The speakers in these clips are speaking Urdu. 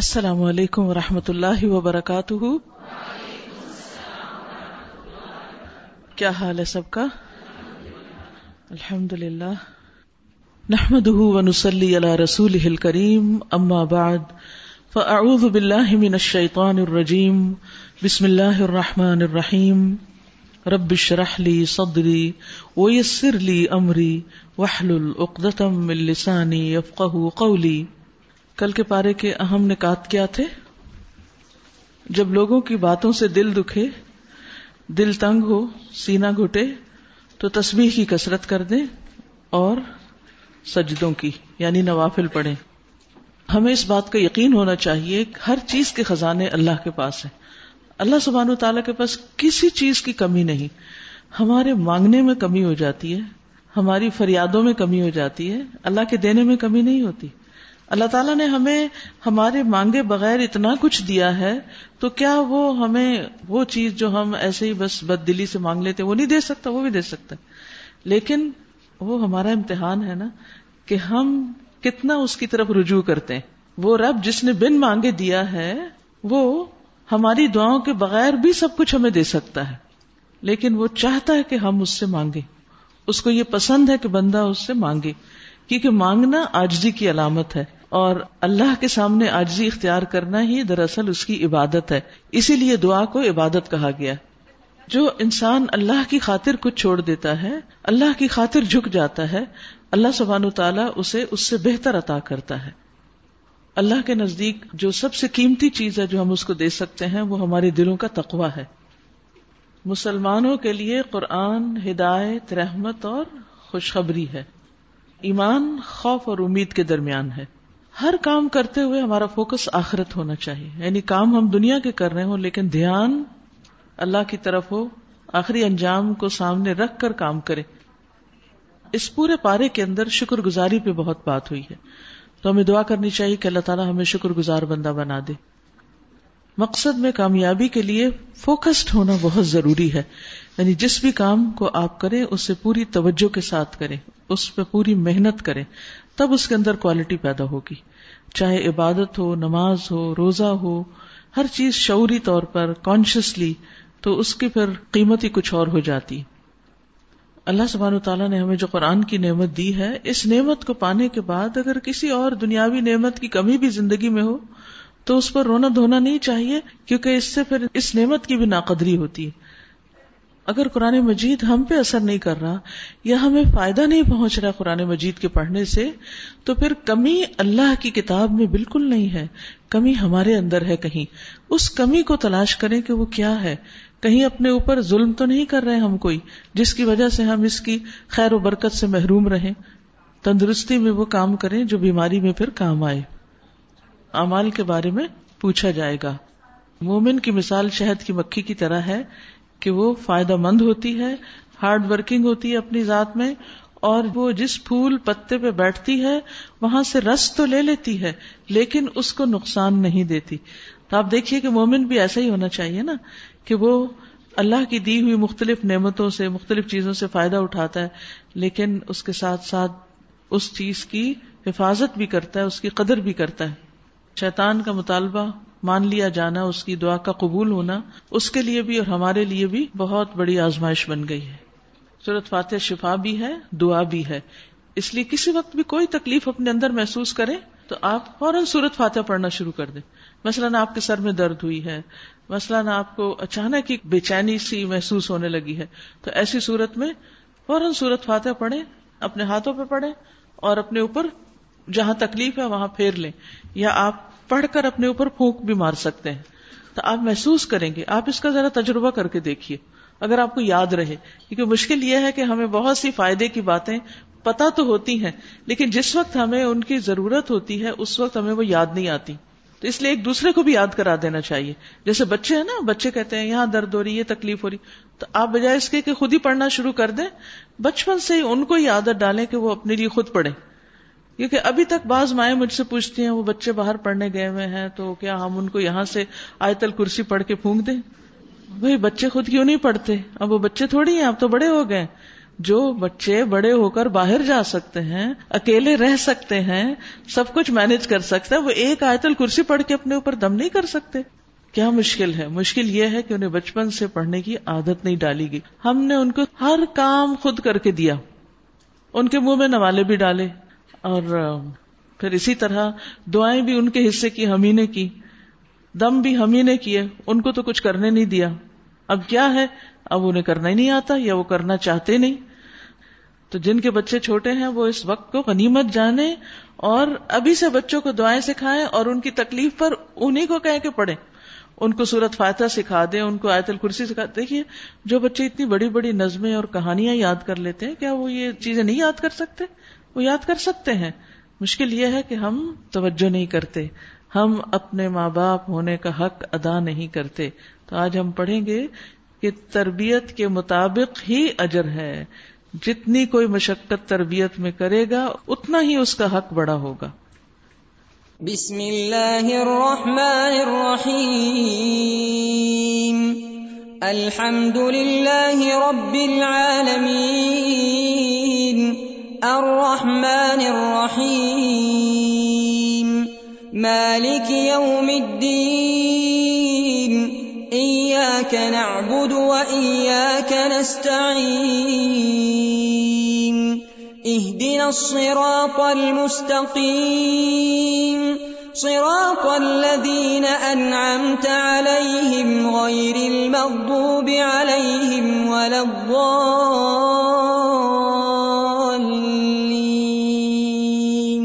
السلام علیکم ورحمۃ اللہ وبرکاتہ. کیا حال ہے سب کا؟ الحمدللہ. نحمده ونصلی علی رسولہ الکریم. اما بعد فاعوذ باللہ من الشیطان الرجیم. بسم اللہ الرحمن الرحیم. رب اشرح لی صدری ویسر لی امری واحلل عقدۃ من لسانی یفقہوا قولی. کل کے پارے کے اہم نکات کیا تھے؟ جب لوگوں کی باتوں سے دل دکھے، دل تنگ ہو، سینہ گھٹے تو تسبیح کی کثرت کر دیں اور سجدوں کی یعنی نوافل پڑھیں. ہمیں اس بات کا یقین ہونا چاہیے کہ ہر چیز کے خزانے اللہ کے پاس ہیں. اللہ سبحانہ و تعالیٰ کے پاس کسی چیز کی کمی نہیں. ہمارے مانگنے میں کمی ہو جاتی ہے، ہماری فریادوں میں کمی ہو جاتی ہے، اللہ کے دینے میں کمی نہیں ہوتی. اللہ تعالیٰ نے ہمیں ہمارے مانگے بغیر اتنا کچھ دیا ہے، تو کیا وہ ہمیں وہ چیز جو ہم ایسے ہی بس بد دلی سے مانگ لیتے وہ نہیں دے سکتا؟ وہ بھی دے سکتا ہے. لیکن وہ ہمارا امتحان ہے نا کہ ہم کتنا اس کی طرف رجوع کرتے ہیں. وہ رب جس نے بن مانگے دیا ہے وہ ہماری دعاؤں کے بغیر بھی سب کچھ ہمیں دے سکتا ہے، لیکن وہ چاہتا ہے کہ ہم اس سے مانگیں. اس کو یہ پسند ہے کہ بندہ اس سے مانگے، کیونکہ مانگنا عاجزی کی علامت ہے، اور اللہ کے سامنے عاجزی اختیار کرنا ہی دراصل اس کی عبادت ہے. اسی لیے دعا کو عبادت کہا گیا. جو انسان اللہ کی خاطر کچھ چھوڑ دیتا ہے، اللہ کی خاطر جھک جاتا ہے، اللہ سبحانہ وتعالی اسے اس سے بہتر عطا کرتا ہے. اللہ کے نزدیک جو سب سے قیمتی چیز ہے جو ہم اس کو دے سکتے ہیں وہ ہمارے دلوں کا تقویٰ ہے. مسلمانوں کے لیے قرآن ہدایت، رحمت اور خوشخبری ہے. ایمان خوف اور امید کے درمیان ہے. ہر کام کرتے ہوئے ہمارا فوکس آخرت ہونا چاہیے، یعنی کام ہم دنیا کے کر رہے ہوں لیکن دھیان اللہ کی طرف ہو، آخری انجام کو سامنے رکھ کر کام کرے. اس پورے پارے کے اندر شکر گزاری پہ بہت بات ہوئی ہے، تو ہمیں دعا کرنی چاہیے کہ اللہ تعالیٰ ہمیں شکر گزار بندہ بنا دے. مقصد میں کامیابی کے لیے فوکسڈ ہونا بہت ضروری ہے. یعنی جس بھی کام کو آپ کریں اس سے پوری توجہ کے ساتھ کریں، اس پہ پوری محنت کریں، تب اس کے اندر کوالٹی پیدا ہوگی. چاہے عبادت ہو، نماز ہو، روزہ ہو، ہر چیز شعوری طور پر کانشیسلی، تو اس کی پھر قیمت ہی کچھ اور ہو جاتی. اللہ سبحانہ وتعالیٰ نے ہمیں جو قرآن کی نعمت دی ہے، اس نعمت کو پانے کے بعد اگر کسی اور دنیاوی نعمت کی کمی بھی زندگی میں ہو تو اس پر رونا دھونا نہیں چاہیے، کیونکہ اس سے پھر اس نعمت کی بھی ناقدری ہوتی ہے. اگر قرآن مجید ہم پہ اثر نہیں کر رہا یا ہمیں فائدہ نہیں پہنچ رہا قرآن مجید کے پڑھنے سے، تو پھر کمی اللہ کی کتاب میں بالکل نہیں ہے، کمی ہمارے اندر ہے. کہیں اس کمی کو تلاش کریں کہ وہ کیا ہے. کہیں اپنے اوپر ظلم تو نہیں کر رہے ہم کوئی جس کی وجہ سے ہم اس کی خیر و برکت سے محروم رہیں. تندرستی میں وہ کام کریں جو بیماری میں پھر کام آئے. اعمال کے بارے میں پوچھا جائے گا. مومن کی مثال شہد کی مکھی کی طرح ہے کہ وہ فائدہ مند ہوتی ہے، ہارڈ ورکنگ ہوتی ہے اپنی ذات میں، اور وہ جس پھول پتے پہ بیٹھتی ہے وہاں سے رس تو لے لیتی ہے لیکن اس کو نقصان نہیں دیتی. تو آپ دیکھیے کہ مومن بھی ایسا ہی ہونا چاہیے نا، کہ وہ اللہ کی دی ہوئی مختلف نعمتوں سے، مختلف چیزوں سے فائدہ اٹھاتا ہے، لیکن اس کے ساتھ ساتھ اس چیز کی حفاظت بھی کرتا ہے، اس کی قدر بھی کرتا ہے. شیطان کا مطالبہ مان لیا جانا، اس کی دعا کا قبول ہونا، اس کے لیے بھی اور ہمارے لیے بھی بہت بڑی آزمائش بن گئی ہے. سورۃ فاتحہ شفا بھی ہے، دعا بھی ہے. اس لیے کسی وقت بھی کوئی تکلیف اپنے اندر محسوس کریں تو آپ فوراً سورۃ فاتحہ پڑھنا شروع کر دیں. مثلاً آپ کے سر میں درد ہوئی ہے، مثلاً آپ کو اچانک ایک بے چینی سی محسوس ہونے لگی ہے، تو ایسی صورت میں فوراً سورۃ فاتحہ پڑھیں، اپنے ہاتھوں پہ پڑھیں اور اپنے اوپر جہاں تکلیف ہے وہاں پھیر لیں، یا آپ پڑھ کر اپنے اوپر پھونک بھی مار سکتے ہیں. تو آپ محسوس کریں گے. آپ اس کا ذرا تجربہ کر کے دیکھیے اگر آپ کو یاد رہے، کیونکہ مشکل یہ ہے کہ ہمیں بہت سی فائدے کی باتیں پتہ تو ہوتی ہیں لیکن جس وقت ہمیں ان کی ضرورت ہوتی ہے اس وقت ہمیں وہ یاد نہیں آتی. تو اس لیے ایک دوسرے کو بھی یاد کرا دینا چاہیے. جیسے بچے ہیں نا، بچے کہتے ہیں یہاں درد ہو رہی، یہ تکلیف ہو رہی، تو آپ بجائے اس کے کہ خود ہی پڑھنا شروع کر دیں، بچپن سے ہی ان کو ہی عادت ڈالیں کہ وہ اپنے لیے خود پڑھیں. کیونکہ ابھی تک بعض مائیں مجھ سے پوچھتی ہیں وہ بچے باہر پڑھنے گئے ہوئے ہیں تو کیا ہم ان کو یہاں سے آیت الکرسی پڑھ کے پھونک دیں؟ بھئی بچے خود کیوں نہیں پڑھتے؟ اب وہ بچے تھوڑی ہیں، اب تو بڑے ہو گئے. جو بچے بڑے ہو کر باہر جا سکتے ہیں، اکیلے رہ سکتے ہیں، سب کچھ مینج کر سکتے ہیں، وہ ایک آیت الکرسی پڑھ کے اپنے اوپر دم نہیں کر سکتے. کیا مشکل ہے؟ مشکل یہ ہے کہ انہیں بچپن سے پڑھنے کی عادت نہیں ڈالی گئی. ہم نے ان کو ہر کام خود کر کے دیا، ان کے منہ میں نوالے بھی ڈالے، اور پھر اسی طرح دعائیں بھی ان کے حصے کی ہم ہی نے کی، دم بھی ہم ہی نے کیے، ان کو تو کچھ کرنے نہیں دیا. اب کیا ہے؟ اب انہیں کرنا ہی نہیں آتا یا وہ کرنا چاہتے نہیں. تو جن کے بچے چھوٹے ہیں وہ اس وقت کو غنیمت جانیں اور ابھی سے بچوں کو دعائیں سکھائیں، اور ان کی تکلیف پر انہی کو کہہ کے پڑھیں. ان کو سورۃ فاتحہ سکھا دیں، ان کو آیت الکرسی سکھا دیں. دیکھیے جو بچے اتنی بڑی بڑی نظمیں اور کہانیاں یاد کر لیتے ہیں، کیا وہ یہ چیزیں نہیں یاد کر سکتے؟ وہ یاد کر سکتے ہیں. مشکل یہ ہے کہ ہم توجہ نہیں کرتے، ہم اپنے ماں باپ ہونے کا حق ادا نہیں کرتے. تو آج ہم پڑھیں گے کہ تربیت کے مطابق ہی اجر ہے. جتنی کوئی مشقت تربیت میں کرے گا اتنا ہی اس کا حق بڑا ہوگا. بسم اللہ الرحمن الرحیم. الحمد للہ رب العالمین الرحمن الرحیم مالک یوم الدین إياك نعبد وإياك نستعين اهدنا الصراط المستقيم صراط الذين أنعمت عليهم غير المغضوب عليهم ولا الضالين.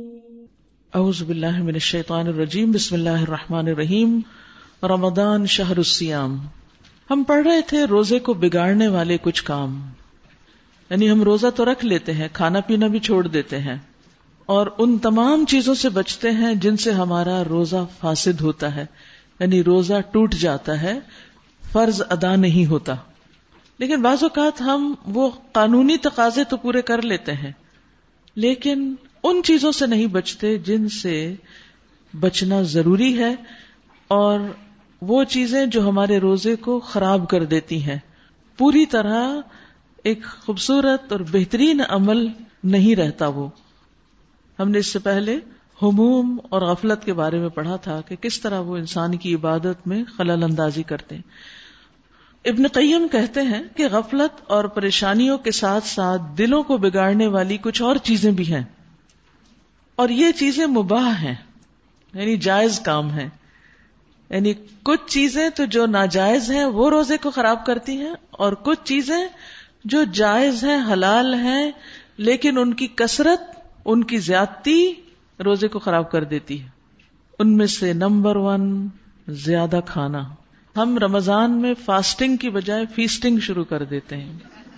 اعوذ باللہ من الشیطان الرجیم. بسم اللہ الرحمن الرحیم. رمضان شہر الصیام. ہم پڑھ رہے تھے روزے کو بگاڑنے والے کچھ کام، یعنی ہم روزہ تو رکھ لیتے ہیں، کھانا پینا بھی چھوڑ دیتے ہیں، اور ان تمام چیزوں سے بچتے ہیں جن سے ہمارا روزہ فاسد ہوتا ہے، یعنی روزہ ٹوٹ جاتا ہے، فرض ادا نہیں ہوتا. لیکن بعض اوقات ہم وہ قانونی تقاضے تو پورے کر لیتے ہیں، لیکن ان چیزوں سے نہیں بچتے جن سے بچنا ضروری ہے، اور وہ چیزیں جو ہمارے روزے کو خراب کر دیتی ہیں. پوری طرح ایک خوبصورت اور بہترین عمل نہیں رہتا. وہ ہم نے اس سے پہلے ہموم اور غفلت کے بارے میں پڑھا تھا کہ کس طرح وہ انسان کی عبادت میں خلل اندازی کرتے ہیں. ابن قیم کہتے ہیں کہ غفلت اور پریشانیوں کے ساتھ ساتھ دلوں کو بگاڑنے والی کچھ اور چیزیں بھی ہیں، اور یہ چیزیں مباح ہیں، یعنی جائز کام ہیں. یعنی کچھ چیزیں تو جو ناجائز ہیں وہ روزے کو خراب کرتی ہیں، اور کچھ چیزیں جو جائز ہیں، حلال ہیں، لیکن ان کی کثرت، ان کی زیادتی روزے کو خراب کر دیتی ہے. ان میں سے نمبر 1 زیادہ کھانا. ہم رمضان میں فاسٹنگ کی بجائے فیسٹنگ شروع کر دیتے ہیں،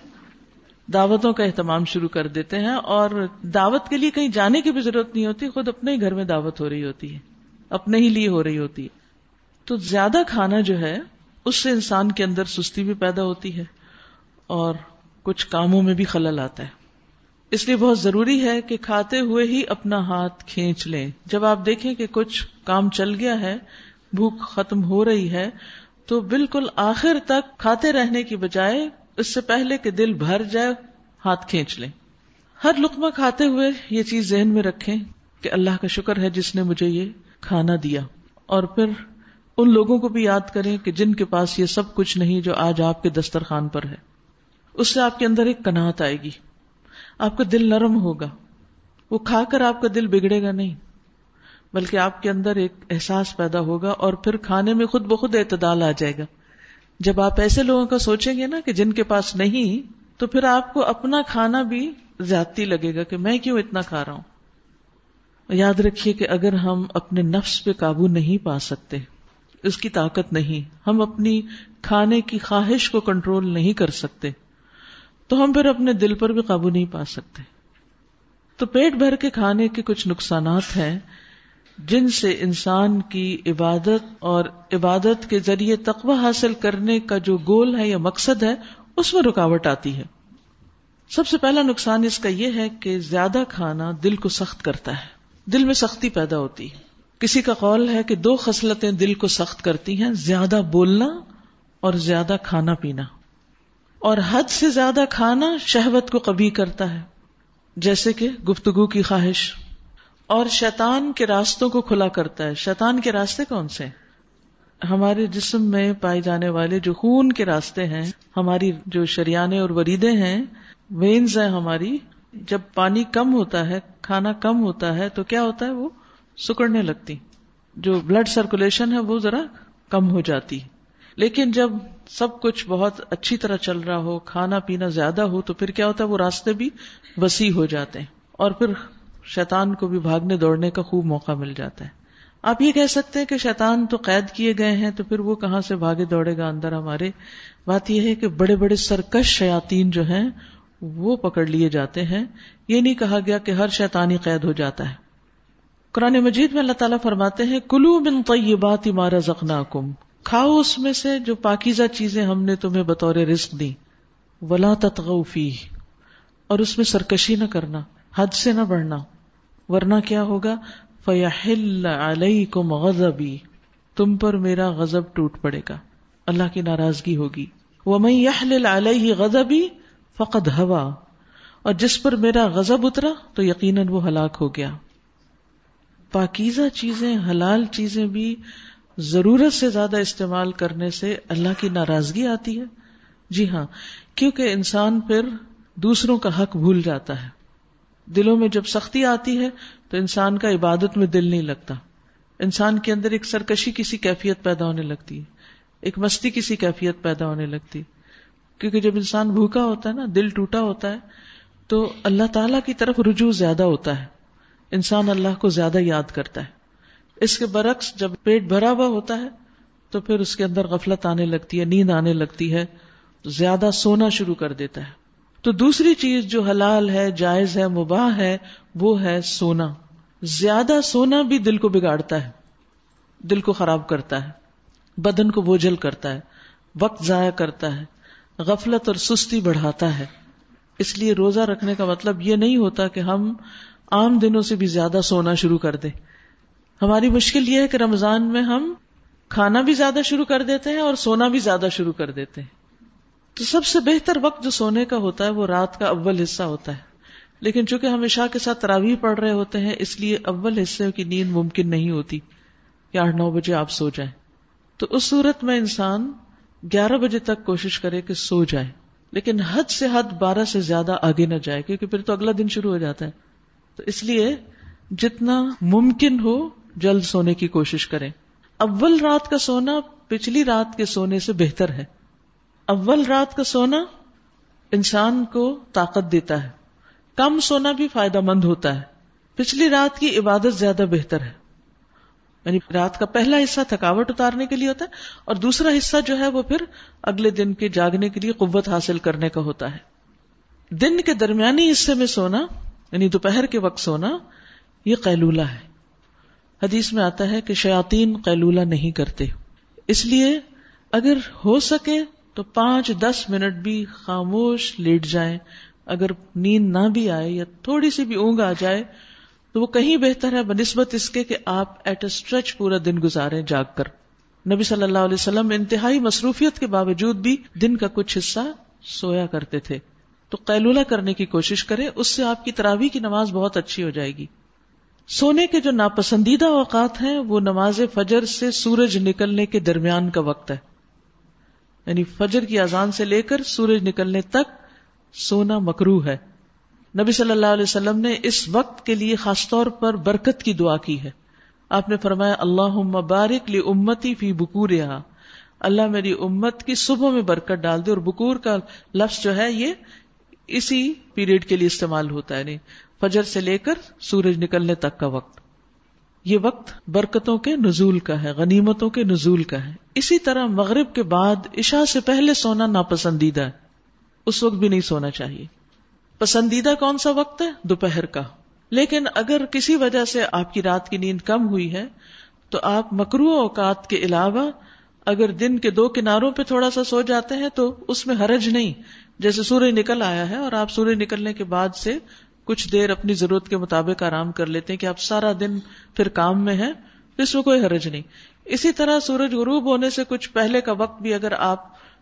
دعوتوں کا اہتمام شروع کر دیتے ہیں، اور دعوت کے لیے کہیں جانے کی بھی ضرورت نہیں ہوتی، خود اپنے ہی گھر میں دعوت ہو رہی ہوتی ہے، اپنے ہی لیے ہو رہی ہوتی ہے. تو زیادہ کھانا جو ہے اس سے انسان کے اندر سستی بھی پیدا ہوتی ہے اور کچھ کاموں میں بھی خلل آتا ہے. اس لیے بہت ضروری ہے کہ کھاتے ہوئے ہی اپنا ہاتھ کھینچ لیں. جب آپ دیکھیں کہ کچھ کام چل گیا ہے، بھوک ختم ہو رہی ہے، تو بالکل آخر تک کھاتے رہنے کی بجائے اس سے پہلے کہ دل بھر جائے ہاتھ کھینچ لیں. ہر لقمہ کھاتے ہوئے یہ چیز ذہن میں رکھیں کہ اللہ کا شکر ہے جس نے مجھے یہ کھانا دیا. اور پھر ان لوگوں کو بھی یاد کریں کہ جن کے پاس یہ سب کچھ نہیں جو آج آپ کے دسترخوان پر ہے. اس سے آپ کے اندر ایک قناعت آئے گی، آپ کا دل نرم ہوگا. وہ کھا کر آپ کا دل بگڑے گا نہیں، بلکہ آپ کے اندر ایک احساس پیدا ہوگا، اور پھر کھانے میں خود بخود اعتدال آ جائے گا. جب آپ ایسے لوگوں کا سوچیں گے نا کہ جن کے پاس نہیں، تو پھر آپ کو اپنا کھانا بھی زیادتی لگے گا کہ میں کیوں اتنا کھا رہا ہوں. یاد رکھیے کہ اگر ہم اپنے نفس پہ قابو نہیں پا سکتے، اس کی طاقت نہیں، ہم اپنی کھانے کی خواہش کو کنٹرول نہیں کر سکتے، تو ہم پھر اپنے دل پر بھی قابو نہیں پا سکتے. تو پیٹ بھر کے کھانے کے کچھ نقصانات ہیں جن سے انسان کی عبادت اور عبادت کے ذریعے تقوی حاصل کرنے کا جو گول ہے یا مقصد ہے اس میں رکاوٹ آتی ہے. سب سے پہلا نقصان اس کا یہ ہے کہ زیادہ کھانا دل کو سخت کرتا ہے، دل میں سختی پیدا ہوتی ہے. کسی کا قول ہے کہ 2 خصلتیں دل کو سخت کرتی ہیں، زیادہ بولنا اور زیادہ کھانا پینا. اور حد سے زیادہ کھانا شہوت کو قوی کرتا ہے، جیسے کہ گفتگو کی خواہش، اور شیطان کے راستوں کو کھلا کرتا ہے۔ شیطان کے راستے کون سے ہیں؟ ہمارے جسم میں پائے جانے والے جو خون کے راستے ہیں، ہماری جو شریانیں اور وریدیں ہیں، وینز ہیں ہماری، جب پانی کم ہوتا ہے، کھانا کم ہوتا ہے تو کیا ہوتا ہے؟ وہ سکڑنے لگتی، جو بلڈ سرکولیشن ہے وہ ذرا کم ہو جاتی۔ لیکن جب سب کچھ بہت اچھی طرح چل رہا ہو، کھانا پینا زیادہ ہو، تو پھر کیا ہوتا ہے؟ وہ راستے بھی وسیع ہو جاتے ہیں اور پھر شیطان کو بھی بھاگنے دوڑنے کا خوب موقع مل جاتا ہے۔ آپ یہ کہہ سکتے ہیں کہ شیطان تو قید کیے گئے ہیں، تو پھر وہ کہاں سے بھاگے دوڑے گا اندر ہمارے؟ بات یہ ہے کہ بڑے بڑے سرکش شیاطین جو ہیں وہ پکڑ لیے جاتے ہیں۔ یہ نہیں کہا گیا کہ ہر شیطانی قید ہو جاتا ہے۔ قرآن مجید میں اللہ تعالیٰ فرماتے ہیں کلوا من طیبات ما رزقناکم، کھاؤ اس میں سے جو پاکیزہ چیزیں ہم نے تمہیں بطور رزق دی، ولا تطغوا فیہ، اور اس میں سرکشی نہ کرنا، حد سے نہ بڑھنا، ورنہ کیا ہوگا؟ فیحل علیکم غضبی، تم پر میرا غضب ٹوٹ پڑے گا، اللہ کی ناراضگی ہوگی۔ ومن یحلل علیہ غضبی فقد ہوا، اور جس پر میرا غضب اترا تو یقیناً وہ ہلاک ہو گیا۔ پاکیزہ چیزیں، حلال چیزیں بھی ضرورت سے زیادہ استعمال کرنے سے اللہ کی ناراضگی آتی ہے۔ جی ہاں، کیونکہ انسان پھر دوسروں کا حق بھول جاتا ہے۔ دلوں میں جب سختی آتی ہے تو انسان کا عبادت میں دل نہیں لگتا، انسان کے اندر ایک سرکشی کی سی کیفیت پیدا ہونے لگتی ہے، ایک مستی کی سی کیفیت پیدا ہونے لگتی ہے۔ کیونکہ جب انسان بھوکا ہوتا ہے نا، دل ٹوٹا ہوتا ہے، تو اللہ تعالیٰ کی طرف رجوع زیادہ ہوتا ہے، انسان اللہ کو زیادہ یاد کرتا ہے۔ اس کے برعکس جب پیٹ بھرا ہوا ہوتا ہے تو پھر اس کے اندر غفلت آنے لگتی ہے، نیند آنے لگتی ہے، زیادہ سونا شروع کر دیتا ہے۔ تو دوسری چیز جو حلال ہے، جائز ہے، مباح ہے، وہ ہے سونا۔ زیادہ سونا بھی دل کو بگاڑتا ہے، دل کو خراب کرتا ہے، بدن کو بوجھل کرتا ہے، وقت ضائع کرتا ہے، غفلت اور سستی بڑھاتا ہے۔ اس لیے روزہ رکھنے کا مطلب یہ نہیں ہوتا کہ ہم عام دنوں سے بھی زیادہ سونا شروع کر دیں۔ ہماری مشکل یہ ہے کہ رمضان میں ہم کھانا بھی زیادہ شروع کر دیتے ہیں اور سونا بھی زیادہ شروع کر دیتے ہیں۔ تو سب سے بہتر وقت جو سونے کا ہوتا ہے وہ رات کا اول حصہ ہوتا ہے، لیکن چونکہ ہم عشاء کے ساتھ تراویح پڑھ رہے ہوتے ہیں اس لیے اول حصے کی نیند ممکن نہیں ہوتی کہ 8-9 بجے آپ سو جائیں۔ تو اس صورت میں انسان 11 بجے تک کوشش کرے کہ سو جائے، لیکن حد سے حد 12 سے زیادہ آگے نہ جائے، کیونکہ پھر تو اگلا دن شروع ہو جاتا ہے۔ تو اس لیے جتنا ممکن ہو جلد سونے کی کوشش کریں۔ اول رات کا سونا پچھلی رات کے سونے سے بہتر ہے۔ اول رات کا سونا انسان کو طاقت دیتا ہے، کم سونا بھی فائدہ مند ہوتا ہے۔ پچھلی رات کی عبادت زیادہ بہتر ہے، یعنی رات کا پہلا حصہ تھکاوٹ اتارنے کے لیے ہوتا ہے اور دوسرا حصہ جو ہے وہ پھر اگلے دن کے جاگنے کے لیے قوت حاصل کرنے کا ہوتا ہے۔ دن کے درمیانی حصے میں سونا یعنی دوپہر کے وقت سونا یہ قیلولہ ہے۔ حدیث میں آتا ہے کہ شیاطین قیلولہ نہیں کرتے، اس لیے اگر ہو سکے تو 5-10 منٹ بھی خاموش لیٹ جائیں۔ اگر نیند نہ بھی آئے یا تھوڑی سی بھی اونگ آ جائے تو وہ کہیں بہتر ہے بنسبت اس کے کہ آپ ایٹ اے اسٹریچ پورا دن گزاریں جاگ کر۔ نبی صلی اللہ علیہ وسلم انتہائی مصروفیت کے باوجود بھی دن کا کچھ حصہ سویا کرتے تھے۔ تو قیلولہ کرنے کی کوشش کریں، اس سے آپ کی تراویح کی نماز بہت اچھی ہو جائے گی۔ سونے کے جو ناپسندیدہ اوقات ہیں وہ نماز فجر سے سورج نکلنے کے درمیان کا وقت ہے، یعنی فجر کی اذان سے لے کر سورج نکلنے تک سونا مکروہ ہے۔ نبی صلی اللہ علیہ وسلم نے اس وقت کے لیے خاص طور پر برکت کی دعا کی ہے۔ آپ نے فرمایا اللہم بارک لامتی فی بکورہا، اللہ میری امت کی صبح میں برکت ڈال دے۔ اور بکور کا لفظ جو ہے یہ اسی پیریڈ کے لیے استعمال ہوتا ہے، یعنی فجر سے لے کر سورج نکلنے تک کا وقت۔ یہ وقت برکتوں کے نزول کا ہے، غنیمتوں کے نزول کا ہے۔ اسی طرح مغرب کے بعد عشاء سے پہلے سونا ناپسندیدہ ہے، اس وقت بھی نہیں سونا چاہیے۔ پسندیدہ کون سا وقت ہے؟ دوپہر کا۔ لیکن اگر کسی وجہ سے آپ کی رات کی نیند کم ہوئی ہے تو آپ مکروہ اوقات کے علاوہ اگر دن کے 2 کناروں پہ تھوڑا سا سو جاتے ہیں تو اس میں حرج نہیں۔ جیسے سورج نکل آیا ہے اور آپ سورج نکلنے کے بعد سے کچھ دیر اپنی ضرورت کے مطابق آرام کر لیتے ہیں کہ آپ سارا دن پھر کام میں ہیں، اس میں کوئی حرج نہیں۔ اسی طرح سورج غروب ہونے سے کچھ پہلے کا وقت بھی اگر آپ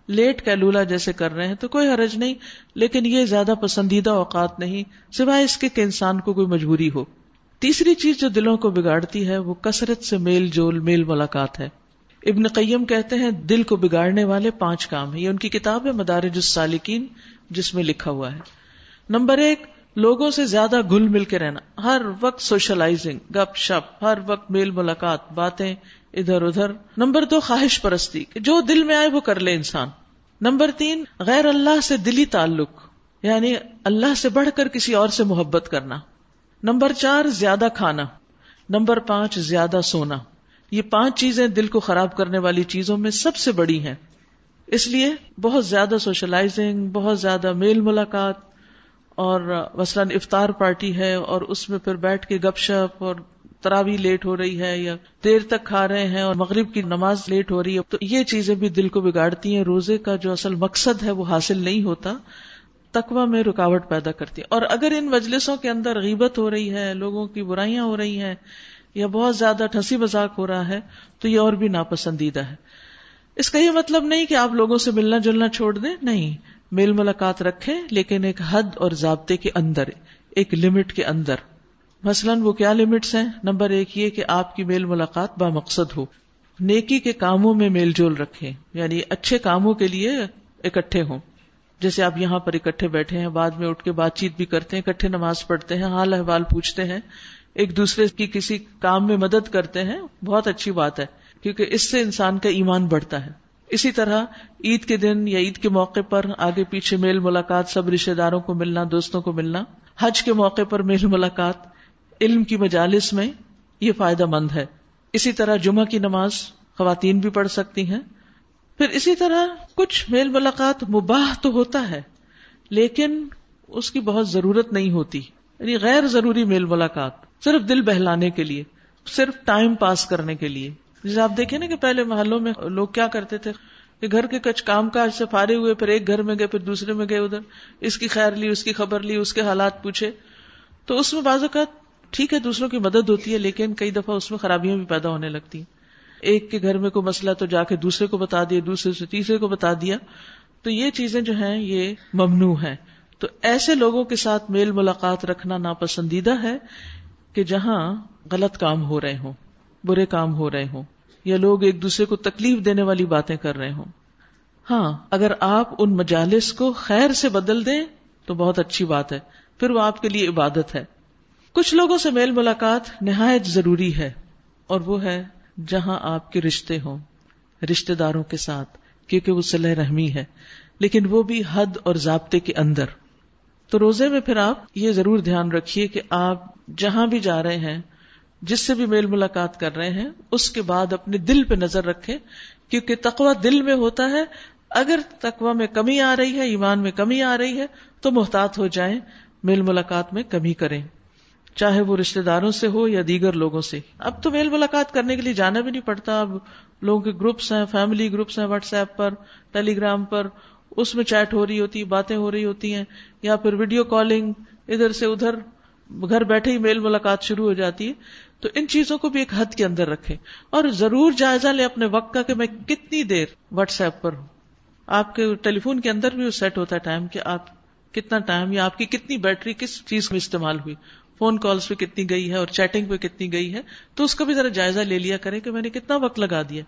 لیٹ کیلولا جیسے کر رہے ہیں تو کوئی حرج نہیں، لیکن یہ زیادہ پسندیدہ اوقات نہیں، سوائے اس کے کہ انسان کو کوئی مجبوری ہو۔ تیسری چیز جو دلوں کو بگاڑتی ہے وہ کثرت سے میل جول، میل ملاقات ہے۔ ابن قیم کہتے ہیں دل کو بگاڑنے والے 5 کام ہیں، یہ ان کی کتاب ہے مدارج السالکین جس میں لکھا ہوا ہے۔ نمبر 1، لوگوں سے زیادہ گھل مل کے رہنا، ہر وقت سوشلائزنگ، گپ شپ، ہر وقت میل ملاقات، باتیں ادھر ادھر۔ نمبر 2، خواہش پرستی، کہ جو دل میں آئے وہ کر لے انسان۔ نمبر 3، غیر اللہ سے دلی تعلق، یعنی اللہ سے بڑھ کر کسی اور سے محبت کرنا۔ نمبر 4، زیادہ کھانا۔ نمبر 5، زیادہ سونا۔ یہ 5 چیزیں دل کو خراب کرنے والی چیزوں میں سب سے بڑی ہیں۔ اس لیے بہت زیادہ سوشلائزنگ، بہت زیادہ میل ملاقات، اور مثلاً افطار پارٹی ہے اور اس میں پھر بیٹھ کے گپ شپ، اور تراویح لیٹ ہو رہی ہے یا دیر تک کھا رہے ہیں اور مغرب کی نماز لیٹ ہو رہی ہے، تو یہ چیزیں بھی دل کو بگاڑتی ہیں۔ روزے کا جو اصل مقصد ہے وہ حاصل نہیں ہوتا، تقویٰ میں رکاوٹ پیدا کرتی ہے۔ اور اگر ان مجلسوں کے اندر غیبت ہو رہی ہے، لوگوں کی برائیاں ہو رہی ہیں، یا بہت زیادہ ہنسی مذاق ہو رہا ہے، تو یہ اور بھی ناپسندیدہ ہے۔ اس کا یہ مطلب نہیں کہ آپ لوگوں سے ملنا جلنا چھوڑ دیں، نہیں، میل ملاقات رکھیں، لیکن ایک حد اور ضابطے کے اندر، ایک لمٹ کے اندر۔ مثلاً وہ کیا لمٹس ہیں؟ نمبر 1 یہ کہ آپ کی میل ملاقات با مقصد ہو، نیکی کے کاموں میں میل جول رکھیں، یعنی اچھے کاموں کے لیے اکٹھے ہوں۔ جیسے آپ یہاں پر اکٹھے بیٹھے ہیں، بعد میں اٹھ کے بات چیت بھی کرتے ہیں، اکٹھے نماز پڑھتے ہیں، حال احوال پوچھتے ہیں، ایک دوسرے کی کسی کام میں مدد کرتے ہیں، بہت اچھی بات ہے، کیونکہ اس سے انسان کا ایمان بڑھتا ہے۔ اسی طرح عید کے دن یا عید کے موقع پر آگے پیچھے میل ملاقات، سب رشتہ داروں کو ملنا، دوستوں کو ملنا، حج کے موقع پر میل ملاقات، علم کی مجالس میں، یہ فائدہ مند ہے۔ اسی طرح جمعہ کی نماز خواتین بھی پڑھ سکتی ہیں۔ پھر اسی طرح کچھ میل ملاقات مباح تو ہوتا ہے، لیکن اس کی بہت ضرورت نہیں ہوتی، یعنی غیر ضروری میل ملاقات، صرف دل بہلانے کے لیے، صرف ٹائم پاس کرنے کے لیے۔ جیسے آپ دیکھیں نا کہ پہلے محلوں میں لوگ کیا کرتے تھے کہ گھر کے کچھ کام کاج سے فارغ ہوئے، پھر ایک گھر میں گئے، پھر دوسرے میں گئے، ادھر اس کی خیر لی، اس کی خبر لی، اس کے حالات پوچھے، تو اس میں بعض اوقات ٹھیک ہے دوسروں کی مدد ہوتی ہے، لیکن کئی دفعہ اس میں خرابیاں بھی پیدا ہونے لگتی ہیں۔ ایک کے گھر میں کوئی مسئلہ تو جا کے دوسرے کو بتا دیا، دوسرے سے تیسرے کو بتا دیا، تو یہ چیزیں جو ہیں یہ ممنوع ہیں۔ تو ایسے لوگوں کے ساتھ میل ملاقات رکھنا ناپسندیدہ ہے کہ جہاں غلط کام ہو رہے ہوں، برے کام ہو رہے ہوں، یا لوگ ایک دوسرے کو تکلیف دینے والی باتیں کر رہے ہوں۔ ہاں، اگر آپ ان مجالس کو خیر سے بدل دیں تو بہت اچھی بات ہے، پھر وہ آپ کے لیے عبادت ہے۔ کچھ لوگوں سے میل ملاقات نہایت ضروری ہے، اور وہ ہے جہاں آپ کے رشتے ہوں، رشتے داروں کے ساتھ، کیونکہ وہ صلہ رحمی ہے، لیکن وہ بھی حد اور ضابطے کے اندر۔ تو روزے میں پھر آپ یہ ضرور دھیان رکھیے کہ آپ جہاں بھی جا رہے ہیں، جس سے بھی میل ملاقات کر رہے ہیں، اس کے بعد اپنے دل پہ نظر رکھیں، کیونکہ تقویٰ دل میں ہوتا ہے۔ اگر تقویٰ میں کمی آ رہی ہے، ایمان میں کمی آ رہی ہے، تو محتاط ہو جائیں، میل ملاقات میں کمی کریں، چاہے وہ رشتہ داروں سے ہو یا دیگر لوگوں سے۔ اب تو میل ملاقات کرنے کے لیے جانا بھی نہیں پڑتا، اب لوگوں کے گروپس ہیں، فیملی گروپس ہیں، واٹس ایپ پر، ٹیلی گرام پر، اس میں چیٹ ہو رہی ہوتی، باتیں ہو رہی ہوتی ہیں، یا پھر ویڈیو کالنگ، ادھر سے ادھر، گھر بیٹھے ہی میل ملاقات شروع ہو جاتی ہے۔ تو ان چیزوں کو بھی ایک حد کے اندر رکھیں، اور ضرور جائزہ لیں اپنے وقت کا کہ میں کتنی دیر واٹس ایپ پر ہوں۔ آپ کے ٹیلی فون کے اندر بھی وہ سیٹ ہوتا ہے ٹائم کہ آپ کتنا ٹائم، یا آپ کی کتنی بیٹری کس چیز میں استعمال ہوئی، فون کالز پہ کتنی گئی ہے اور چیٹنگ پہ کتنی گئی ہے، تو اس کا بھی ذرا جائزہ لے لیا کریں کہ میں نے کتنا وقت لگا دیا۔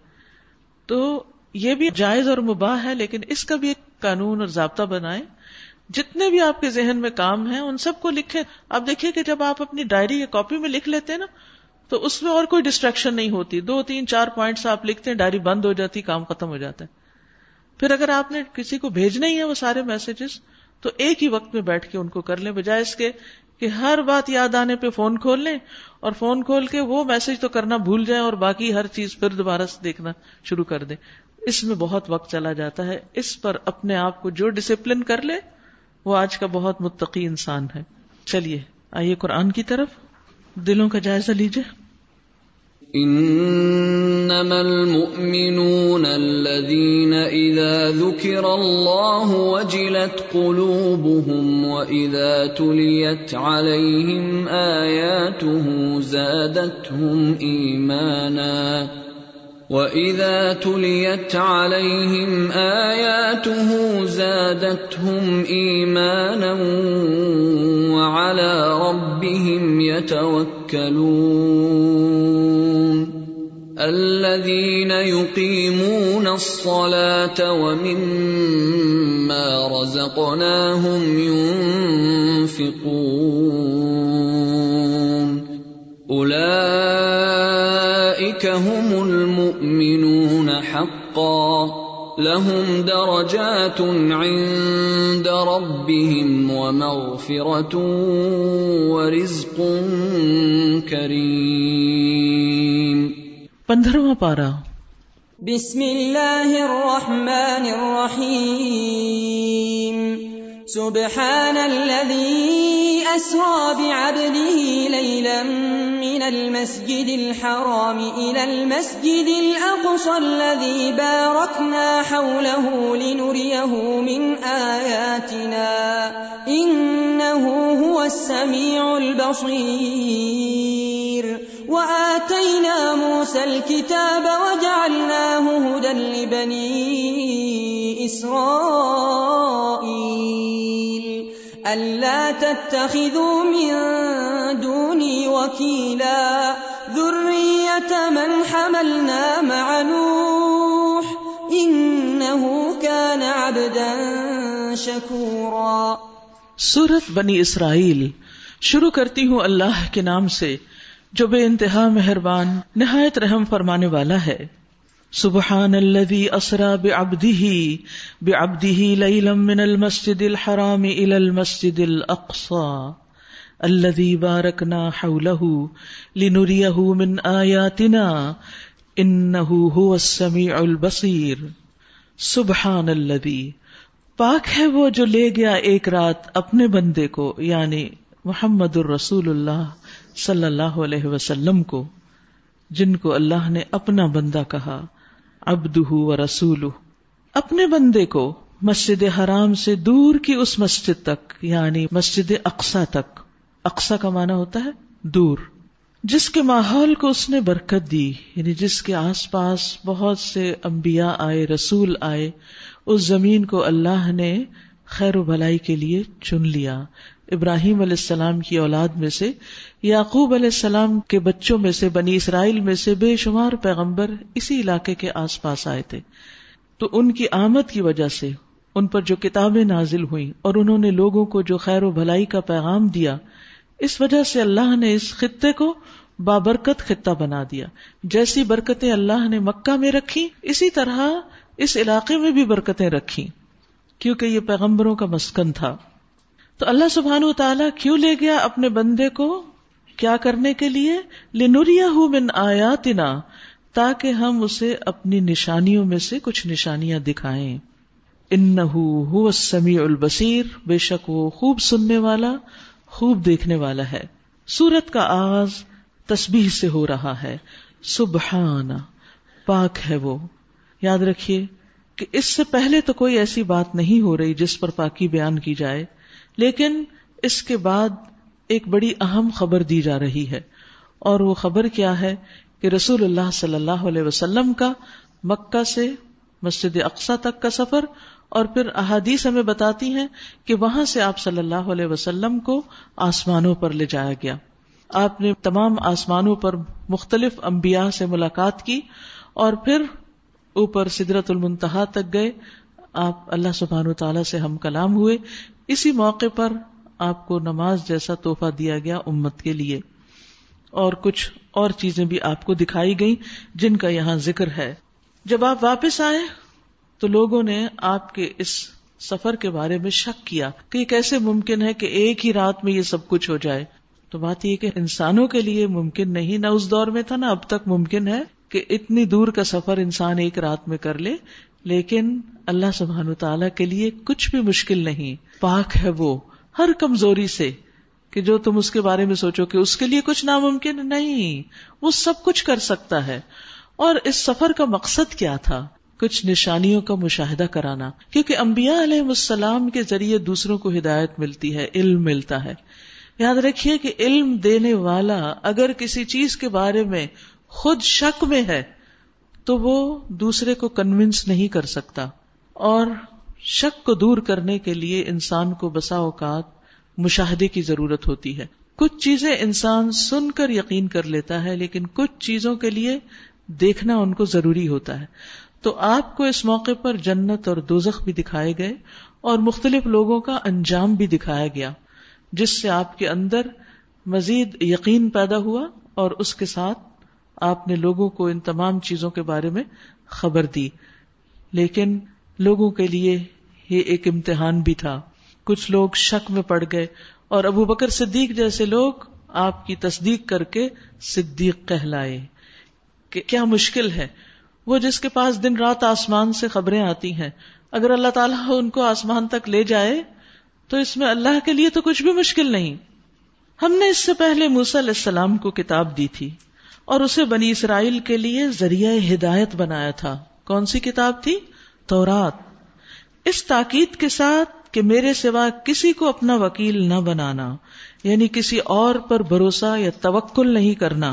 تو یہ بھی جائز اور مباح ہے، لیکن اس کا بھی ایک قانون اور ضابطہ بنائیں۔ جتنے بھی آپ کے ذہن میں کام ہیں ان سب کو لکھیں۔ آپ دیکھیے کہ جب آپ اپنی ڈائری یا کاپی میں لکھ لیتے ہیں نا، تو اس میں اور کوئی ڈسٹریکشن نہیں ہوتی، 2 3 4 پوائنٹس آپ لکھتے ہیں، ڈائری بند ہو جاتی، کام ختم ہو جاتا ہے۔ پھر اگر آپ نے کسی کو بھیجنا ہی ہے وہ سارے میسجز، تو ایک ہی وقت میں بیٹھ کے ان کو کر لیں، بجائے اس کے کہ ہر بات یاد آنے پہ فون کھول لیں، اور فون کھول کے وہ میسج تو کرنا بھول جائیں اور باقی ہر چیز پھر دوبارہ سے دیکھنا شروع کر دیں۔ اس میں بہت وقت چلا جاتا ہے۔ اس پر اپنے آپ کو جو ڈسپلن کر لے وہ آج کا بہت متقی انسان ہے۔ چلیے آئیے قرآن کی طرف، دلوں کا جائزہ لیجئے۔ انما المؤمنون الذين اذا ذكر الله وجلت قلوبهم واذا تليت عليهم آياته زادتهم ايمانا وَإِذَا تُلِيَتْ عَلَيْهِمْ آيَاتُهُ زَادَتْهُمْ إِيمَانًا وَعَلَى رَبِّهِمْ يَتَوَكَّلُونَ الَّذِينَ يُقِيمُونَ الصَّلَاةَ وَمِمَّا رَزَقْنَاهُمْ يُنْفِقُونَ أُولَئِكَ هُمُ الْمُؤْمِنُونَ حَقًّا لَهُمْ دَرَجَاتٌ عِندَ رَبِّهِمْ وَمَغْفِرَةٌ وَرِزْقٌ كَرِيمٌ۔ 15واں پارہ۔ بسم اللہ الرحمن الرحیم۔ سبحان الذي أسرى بعبده ليلا من المسجد الحرام إلى المسجد الأقصى الذي باركنا حوله لنريه من آياتنا إنه هو السميع البصير۔ وآتينا موسى الكتاب وجعلناه هدى لبني إسرائيل ألا تتخذوا من دوني وكيلا ذرية من حملنا مع نوح إنه كان عبدا شكورا۔ سورۃ بنی اسرائیل۔ شروع کرتی ہوں اللہ کے نام سے جو بے انتہا مہربان نہایت رحم فرمانے والا ہے۔ سبحان الذی اسری بعبدہ لیلا من المسجد الحرام الی المسجد الاقصی الذی بارکنا حولہ لنریہ من آیاتنا انہ هو السمیع البصیر۔ سبحان الذی، پاک ہے وہ جو لے گیا ایک رات اپنے بندے کو، یعنی محمد الرسول اللہ صلی اللہ علیہ وسلم کو، جن کو اللہ نے اپنا بندہ کہا، عبدہ و رسولہ، اپنے بندے کو مسجد حرام سے دور کی اس مسجد تک، یعنی مسجد اقصی تک۔ اقصی کا معنی ہوتا ہے دور، جس کے ماحول کو اس نے برکت دی، یعنی جس کے آس پاس بہت سے انبیاء آئے، رسول آئے، اس زمین کو اللہ نے خیر و بھلائی کے لیے چن لیا۔ ابراہیم علیہ السلام کی اولاد میں سے، یعقوب علیہ السلام کے بچوں میں سے، بنی اسرائیل میں سے بے شمار پیغمبر اسی علاقے کے آس پاس آئے تھے۔ تو ان کی آمد کی وجہ سے ان پر جو کتابیں نازل ہوئیں اور انہوں نے لوگوں کو جو خیر و بھلائی کا پیغام دیا، اس وجہ سے اللہ نے اس خطے کو بابرکت خطہ بنا دیا۔ جیسی برکتیں اللہ نے مکہ میں رکھی، اسی طرح اس علاقے میں بھی برکتیں رکھی، کیونکہ یہ پیغمبروں کا مسکن تھا۔ تو اللہ سبحانہ وتعالیٰ کیوں لے گیا اپنے بندے کو؟ کیا کرنے کے لیے؟ لنریہ من آیاتنا، تاکہ ہم اسے اپنی نشانیوں میں سے کچھ نشانیاں دکھائیں۔ انہ هو السمیع البصیر، بے شک وہ خوب سننے والا، خوب دیکھنے والا ہے۔ سورت کا آغاز تسبیح سے ہو رہا ہے، سبحان، پاک ہے وہ۔ یاد رکھیے کہ اس سے پہلے تو کوئی ایسی بات نہیں ہو رہی جس پر پاکی بیان کی جائے، لیکن اس کے بعد ایک بڑی اہم خبر دی جا رہی ہے، اور وہ خبر کیا ہے کہ رسول اللہ صلی اللہ علیہ وسلم کا مکہ سے مسجد اقصی تک کا سفر، اور پھر احادیث ہمیں بتاتی ہیں کہ وہاں سے آپ صلی اللہ علیہ وسلم کو آسمانوں پر لے جایا گیا۔ آپ نے تمام آسمانوں پر مختلف انبیاء سے ملاقات کی، اور پھر اوپر سدرۃ المنتہا تک گئے، آپ اللہ سبحانہ وتعالیٰ سے ہم کلام ہوئے۔ اسی موقع پر آپ کو نماز جیسا تحفہ دیا گیا امت کے لیے، اور کچھ اور چیزیں بھی آپ کو دکھائی گئیں جن کا یہاں ذکر ہے۔ جب آپ واپس آئے تو لوگوں نے آپ کے اس سفر کے بارے میں شک کیا کہ یہ کیسے ممکن ہے کہ ایک ہی رات میں یہ سب کچھ ہو جائے۔ تو بات یہ کہ انسانوں کے لیے ممکن نہیں، نہ اس دور میں تھا نہ اب تک ممکن ہے کہ اتنی دور کا سفر انسان ایک رات میں کر لے، لیکن اللہ سبحانہ وتعالیٰ کے لیے کچھ بھی مشکل نہیں۔ پاک ہے وہ ہر کمزوری سے، کہ جو تم اس کے بارے میں سوچو کہ اس کے لیے کچھ ناممکن نہیں، وہ سب کچھ کر سکتا ہے۔ اور اس سفر کا مقصد کیا تھا؟ کچھ نشانیوں کا مشاہدہ کرانا، کیونکہ انبیاء علیہ السلام کے ذریعے دوسروں کو ہدایت ملتی ہے، علم ملتا ہے۔ یاد رکھیے کہ علم دینے والا اگر کسی چیز کے بارے میں خود شک میں ہے تو وہ دوسرے کو کنونس نہیں کر سکتا. اور شک کو دور کرنے کے لیے انسان کو بسا اوقات مشاہدے کی ضرورت ہوتی ہے. کچھ چیزیں انسان سن کر یقین کر لیتا ہے، لیکن کچھ چیزوں کے لیے دیکھنا ان کو ضروری ہوتا ہے. تو آپ کو اس موقع پر جنت اور دوزخ بھی دکھائے گئے اور مختلف لوگوں کا انجام بھی دکھایا گیا، جس سے آپ کے اندر مزید یقین پیدا ہوا اور اس کے ساتھ آپ نے لوگوں کو ان تمام چیزوں کے بارے میں خبر دی. لیکن لوگوں کے لیے یہ ایک امتحان بھی تھا. کچھ لوگ شک میں پڑ گئے اور ابو بکر صدیق جیسے لوگ آپ کی تصدیق کر کے صدیق کہلائے. کہ کیا مشکل ہے، وہ جس کے پاس دن رات آسمان سے خبریں آتی ہیں، اگر اللہ تعالیٰ ان کو آسمان تک لے جائے تو اس میں اللہ کے لیے تو کچھ بھی مشکل نہیں. ہم نے اس سے پہلے موسیٰ علیہ السلام کو کتاب دی تھی اور اسے بنی اسرائیل کے لیے ذریعہ ہدایت بنایا تھا. کون سی کتاب تھی؟ تورات. اس تاکید کے ساتھ کہ میرے سوا کسی کو اپنا وکیل نہ بنانا، یعنی کسی اور پر بھروسہ یا توکل نہیں کرنا.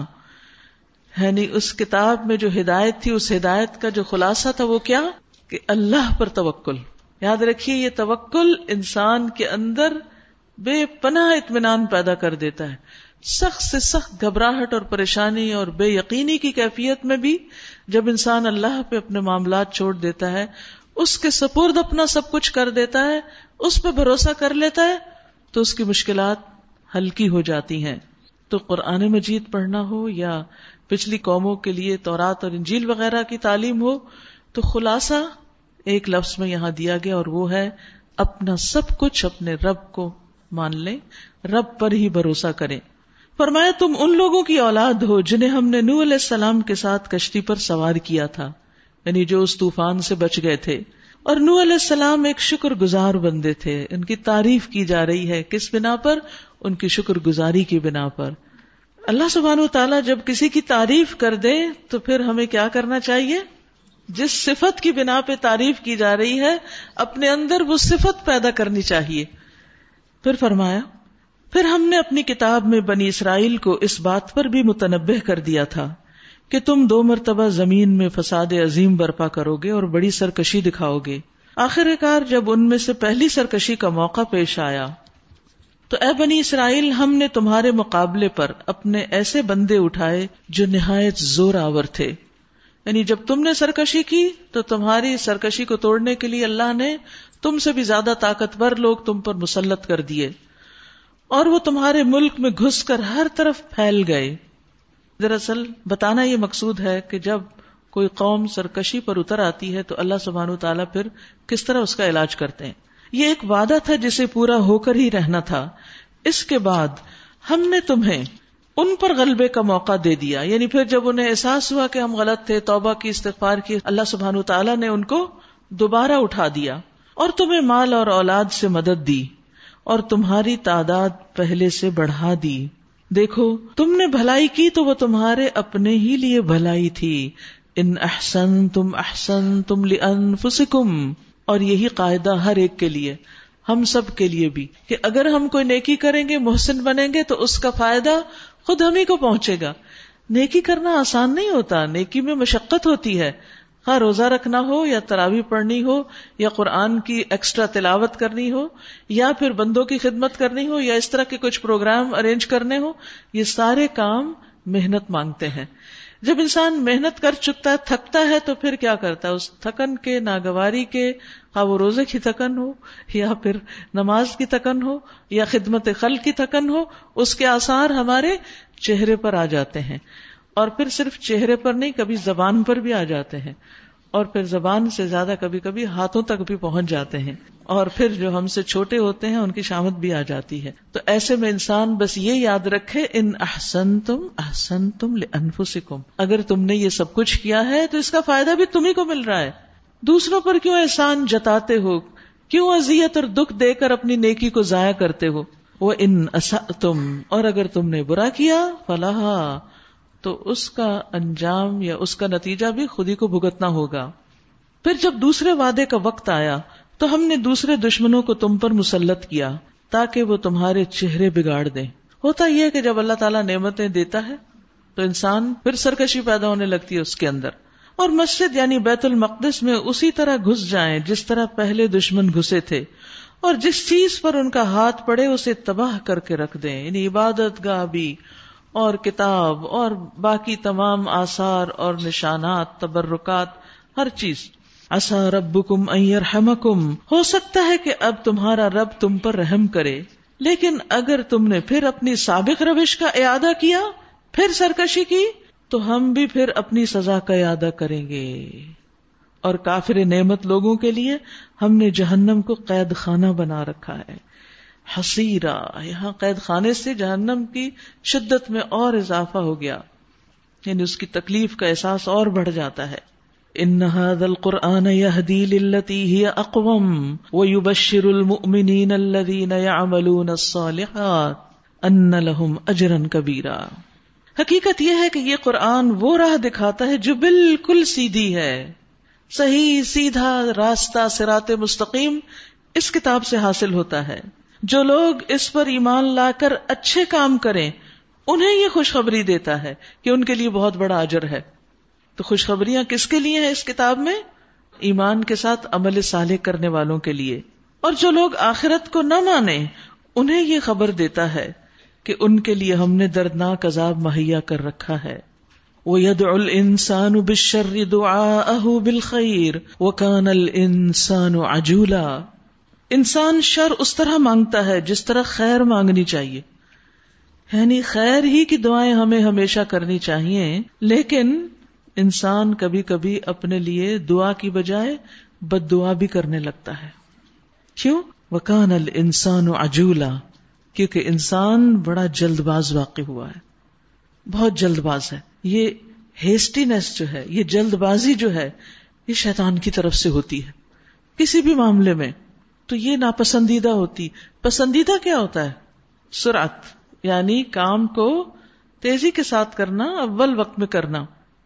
یعنی اس کتاب میں جو ہدایت تھی، اس ہدایت کا جو خلاصہ تھا وہ کیا؟ کہ اللہ پر توکل. یاد رکھیے، یہ توکل انسان کے اندر بے پناہ اطمینان پیدا کر دیتا ہے. سخت سے سخت گھبراہٹ اور پریشانی اور بے یقینی کی کیفیت میں بھی جب انسان اللہ پہ اپنے معاملات چھوڑ دیتا ہے، اس کے سپرد اپنا سب کچھ کر دیتا ہے، اس پہ بھروسہ کر لیتا ہے، تو اس کی مشکلات ہلکی ہو جاتی ہیں. تو قرآن مجید پڑھنا ہو یا پچھلی قوموں کے لیے تورات اور انجیل وغیرہ کی تعلیم ہو، تو خلاصہ ایک لفظ میں یہاں دیا گیا، اور وہ ہے اپنا سب کچھ اپنے رب کو مان لیں، رب پر ہی بھروسہ کریں. فرمایا تم ان لوگوں کی اولاد ہو جنہیں ہم نے نوح علیہ السلام کے ساتھ کشتی پر سوار کیا تھا، یعنی جو اس طوفان سے بچ گئے تھے. اور نوح علیہ السلام ایک شکر گزار بندے تھے. ان کی تعریف کی جا رہی ہے کس بنا پر؟ ان کی شکر گزاری کی بنا پر. اللہ سبحانہ و تعالیٰ جب کسی کی تعریف کر دے تو پھر ہمیں کیا کرنا چاہیے؟ جس صفت کی بنا پہ تعریف کی جا رہی ہے اپنے اندر وہ صفت پیدا کرنی چاہیے. پھر فرمایا پھر ہم نے اپنی کتاب میں بنی اسرائیل کو اس بات پر بھی متنبہ کر دیا تھا کہ تم 2 مرتبہ زمین میں فساد عظیم برپا کرو گے اور بڑی سرکشی دکھاؤ گے. آخر کار جب ان میں سے پہلی سرکشی کا موقع پیش آیا تو اے بنی اسرائیل، ہم نے تمہارے مقابلے پر اپنے ایسے بندے اٹھائے جو نہایت زور آور تھے. یعنی جب تم نے سرکشی کی تو تمہاری سرکشی کو توڑنے کے لیے اللہ نے تم سے بھی زیادہ طاقتور لوگ تم پر مسلط کر دیے، اور وہ تمہارے ملک میں گھس کر ہر طرف پھیل گئے. دراصل بتانا یہ مقصود ہے کہ جب کوئی قوم سرکشی پر اتر آتی ہے تو اللہ سبحانہ وتعالیٰ پھر کس طرح اس کا علاج کرتے ہیں. یہ ایک وعدہ تھا جسے پورا ہو کر ہی رہنا تھا. اس کے بعد ہم نے تمہیں ان پر غلبے کا موقع دے دیا، یعنی پھر جب انہیں احساس ہوا کہ ہم غلط تھے، توبہ کی، استغفار کی، اللہ سبحانہ وتعالیٰ نے ان کو دوبارہ اٹھا دیا اور تمہیں مال اور اولاد سے مدد دی اور تمہاری تعداد پہلے سے بڑھا دی. دیکھو تم نے بھلائی کی تو وہ تمہارے اپنے ہی لیے بھلائی تھی. ان احسنتم احسنتم لانفسکم. اور یہی قاعدہ ہر ایک کے لیے، ہم سب کے لیے بھی، کہ اگر ہم کوئی نیکی کریں گے، محسن بنیں گے، تو اس کا فائدہ خود ہم ہی کو پہنچے گا. نیکی کرنا آسان نہیں ہوتا، نیکی میں مشقت ہوتی ہے. ہاں روزہ رکھنا ہو یا تراویح پڑھنی ہو یا قرآن کی ایکسٹرا تلاوت کرنی ہو یا پھر بندوں کی خدمت کرنی ہو یا اس طرح کے کچھ پروگرام ارینج کرنے ہو، یہ سارے کام محنت مانگتے ہیں. جب انسان محنت کر چکتا ہے، تھکتا ہے، تو پھر کیا کرتا ہے؟ اس تھکن کے، ناگواری کے، خواہ وہ روزے کی تھکن ہو یا پھر نماز کی تھکن ہو یا خدمت خلق کی تھکن ہو، اس کے آثار ہمارے چہرے پر آ جاتے ہیں. اور پھر صرف چہرے پر نہیں، کبھی زبان پر بھی آ جاتے ہیں، اور پھر زبان سے زیادہ کبھی کبھی ہاتھوں تک بھی پہنچ جاتے ہیں، اور پھر جو ہم سے چھوٹے ہوتے ہیں ان کی شامت بھی آ جاتی ہے. تو ایسے میں انسان بس یہ یاد رکھے، ان احسنتم احسنتم لانفسکم. اگر تم نے یہ سب کچھ کیا ہے تو اس کا فائدہ بھی تمہیں کو مل رہا ہے. دوسروں پر کیوں احسان جتاتے ہو؟ کیوں اذیت اور دکھ دے کر اپنی نیکی کو ضائع کرتے ہو؟ وَإِنْ أَسَأْتُمْ. اور اگر تم نے برا کیا، فَلَهَا. تو اس کا انجام یا اس کا نتیجہ بھی خود ہی کو بھگتنا ہوگا. پھر جب دوسرے وعدے کا وقت آیا تو ہم نے دوسرے دشمنوں کو تم پر مسلط کیا تاکہ وہ تمہارے چہرے بگاڑ دیں. ہوتا یہ ہے کہ جب اللہ تعالیٰ نعمتیں دیتا ہے تو انسان پھر سرکشی پیدا ہونے لگتی ہے اس کے اندر. اور مسجد یعنی بیت المقدس میں اسی طرح گھس جائیں جس طرح پہلے دشمن گھسے تھے، اور جس چیز پر ان کا ہاتھ پڑے اسے تباہ کر کے رکھ دیں، یعنی عبادت گاہ بھی اور کتاب اور باقی تمام آثار اور نشانات، تبرکات، ہر چیز۔ عسیٰ ربکم ان یرحمکم، ہو سکتا ہے کہ اب تمہارا رب تم پر رحم کرے، لیکن اگر تم نے پھر اپنی سابق روش کا اعادہ کیا، پھر سرکشی کی، تو ہم بھی پھر اپنی سزا کا اعادہ کریں گے۔ اور کافر نعمت لوگوں کے لیے ہم نے جہنم کو قید خانہ بنا رکھا ہے، حصیرا، یہاں قید خانے سے جہنم کی شدت میں اور اضافہ ہو گیا، یعنی اس کی تکلیف کا احساس اور بڑھ جاتا ہے۔ ان ھذا القرآن یہدی للتی ہی اقوم ویبشر المؤمنین الذین یعملون الصالحات ان لہم اجرا کبیرا۔ حقیقت یہ ہے کہ یہ قرآن وہ راہ دکھاتا ہے جو بالکل سیدھی ہے، صحیح سیدھا راستہ صراط مستقیم اس کتاب سے حاصل ہوتا ہے۔ جو لوگ اس پر ایمان لا کر اچھے کام کریں انہیں یہ خوشخبری دیتا ہے کہ ان کے لیے بہت بڑا اجر ہے۔ تو خوشخبریاں کس کے لیے ہیں اس کتاب میں؟ ایمان کے ساتھ عمل صالح کرنے والوں کے لیے۔ اور جو لوگ آخرت کو نہ مانیں انہیں یہ خبر دیتا ہے کہ ان کے لیے ہم نے دردناک عذاب مہیا کر رکھا ہے۔ وَيَدْعُ الْإِنسَانُ بِالشَّرِّ دُعَاءَهُ بِالْخَيْرِ وَكَانَ الْإِنسَانُ عَجُولًا۔ انسان شر اس طرح مانگتا ہے جس طرح خیر مانگنی چاہیے، یعنی خیر ہی کی دعائیں ہمیں ہمیشہ کرنی چاہیے، لیکن انسان کبھی کبھی اپنے لیے دعا کی بجائے بد دعا بھی کرنے لگتا ہے۔ کیوں؟ وَكَانَ الْإِنسَانُ عَجُولًا، کیونکہ انسان بڑا جلد باز واقع ہوا ہے، بہت جلد باز ہے۔ یہ ہیسٹینس جو ہے، یہ جلد بازی جو ہے، یہ شیطان کی طرف سے ہوتی ہے کسی بھی معاملے میں، تو یہ ناپسندیدہ ہوتی۔ پسندیدہ کیا ہوتا ہے؟ سرعت، یعنی کام کو تیزی کے ساتھ کرنا، اول وقت میں کرنا،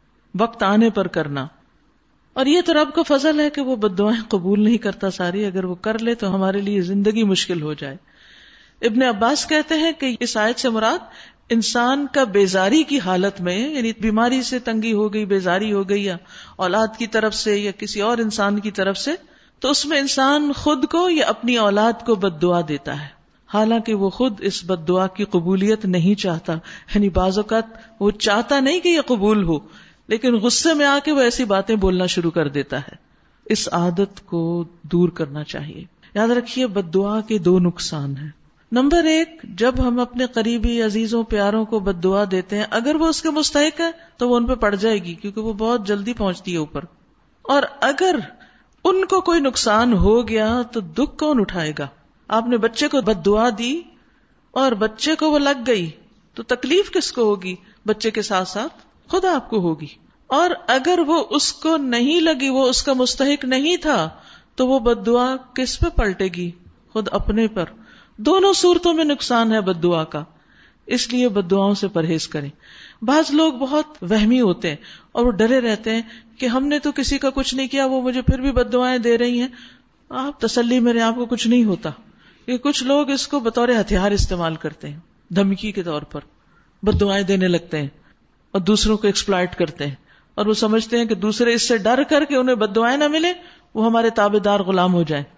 وقت آنے پر کرنا۔ اور یہ تو رب کا فضل ہے کہ وہ بد دعائیں قبول نہیں کرتا ساری، اگر وہ کر لے تو ہمارے لیے زندگی مشکل ہو جائے۔ ابن عباس کہتے ہیں کہ اس آیت سے مراد انسان کا بیزاری کی حالت میں، یعنی بیماری سے تنگی ہو گئی، بیزاری ہو گئی، یا اولاد کی طرف سے یا کسی اور انسان کی طرف سے، تو اس میں انسان خود کو یا اپنی اولاد کو بد دعا دیتا ہے، حالانکہ وہ خود اس بد دعا کی قبولیت نہیں چاہتا۔ یعنی بعض اوقات وہ چاہتا نہیں کہ یہ قبول ہو، لیکن غصے میں آ کے وہ ایسی باتیں بولنا شروع کر دیتا ہے۔ اس عادت کو دور کرنا چاہیے۔ یاد رکھیے بد دعا کے دو نقصان ہیں۔ نمبر 1، جب ہم اپنے قریبی عزیزوں پیاروں کو بد دعا دیتے ہیں، اگر وہ اس کے مستحق ہے تو وہ ان پہ پڑ جائے گی، کیونکہ وہ بہت جلدی پہنچتی ہے اوپر۔ اور اگر ان کو کوئی نقصان ہو گیا تو دکھ کون اٹھائے گا؟ آپ نے بچے کو بد دعا دی اور بچے کو وہ لگ گئی تو تکلیف کس کو ہوگی؟ بچے کے ساتھ ساتھ خود آپ کو ہوگی۔ اور اگر وہ اس کو نہیں لگی، وہ اس کا مستحق نہیں تھا، تو وہ بد دعا کس پہ پلٹے گی؟ خود اپنے پر۔ دونوں صورتوں میں نقصان ہے بد دعا کا، اس لیے بد دعاؤں سے پرہیز کریں۔ بعض لوگ بہت وہمی ہوتے ہیں اور وہ ڈرے رہتے ہیں کہ ہم نے تو کسی کا کچھ نہیں کیا، وہ مجھے پھر بھی بد دعائیں دے رہی ہیں۔ آپ تسلی میرے، آپ کو کچھ نہیں ہوتا۔ کہ کچھ لوگ اس کو بطور ہتھیار استعمال کرتے ہیں، دھمکی کے طور پر بد دعائیں دینے لگتے ہیں اور دوسروں کو ایکسپلائٹ کرتے ہیں، اور وہ سمجھتے ہیں کہ دوسرے اس سے ڈر کر کے انہیں بد دعائیں نہ ملے، وہ ہمارے تابع دار غلام ہو جائیں۔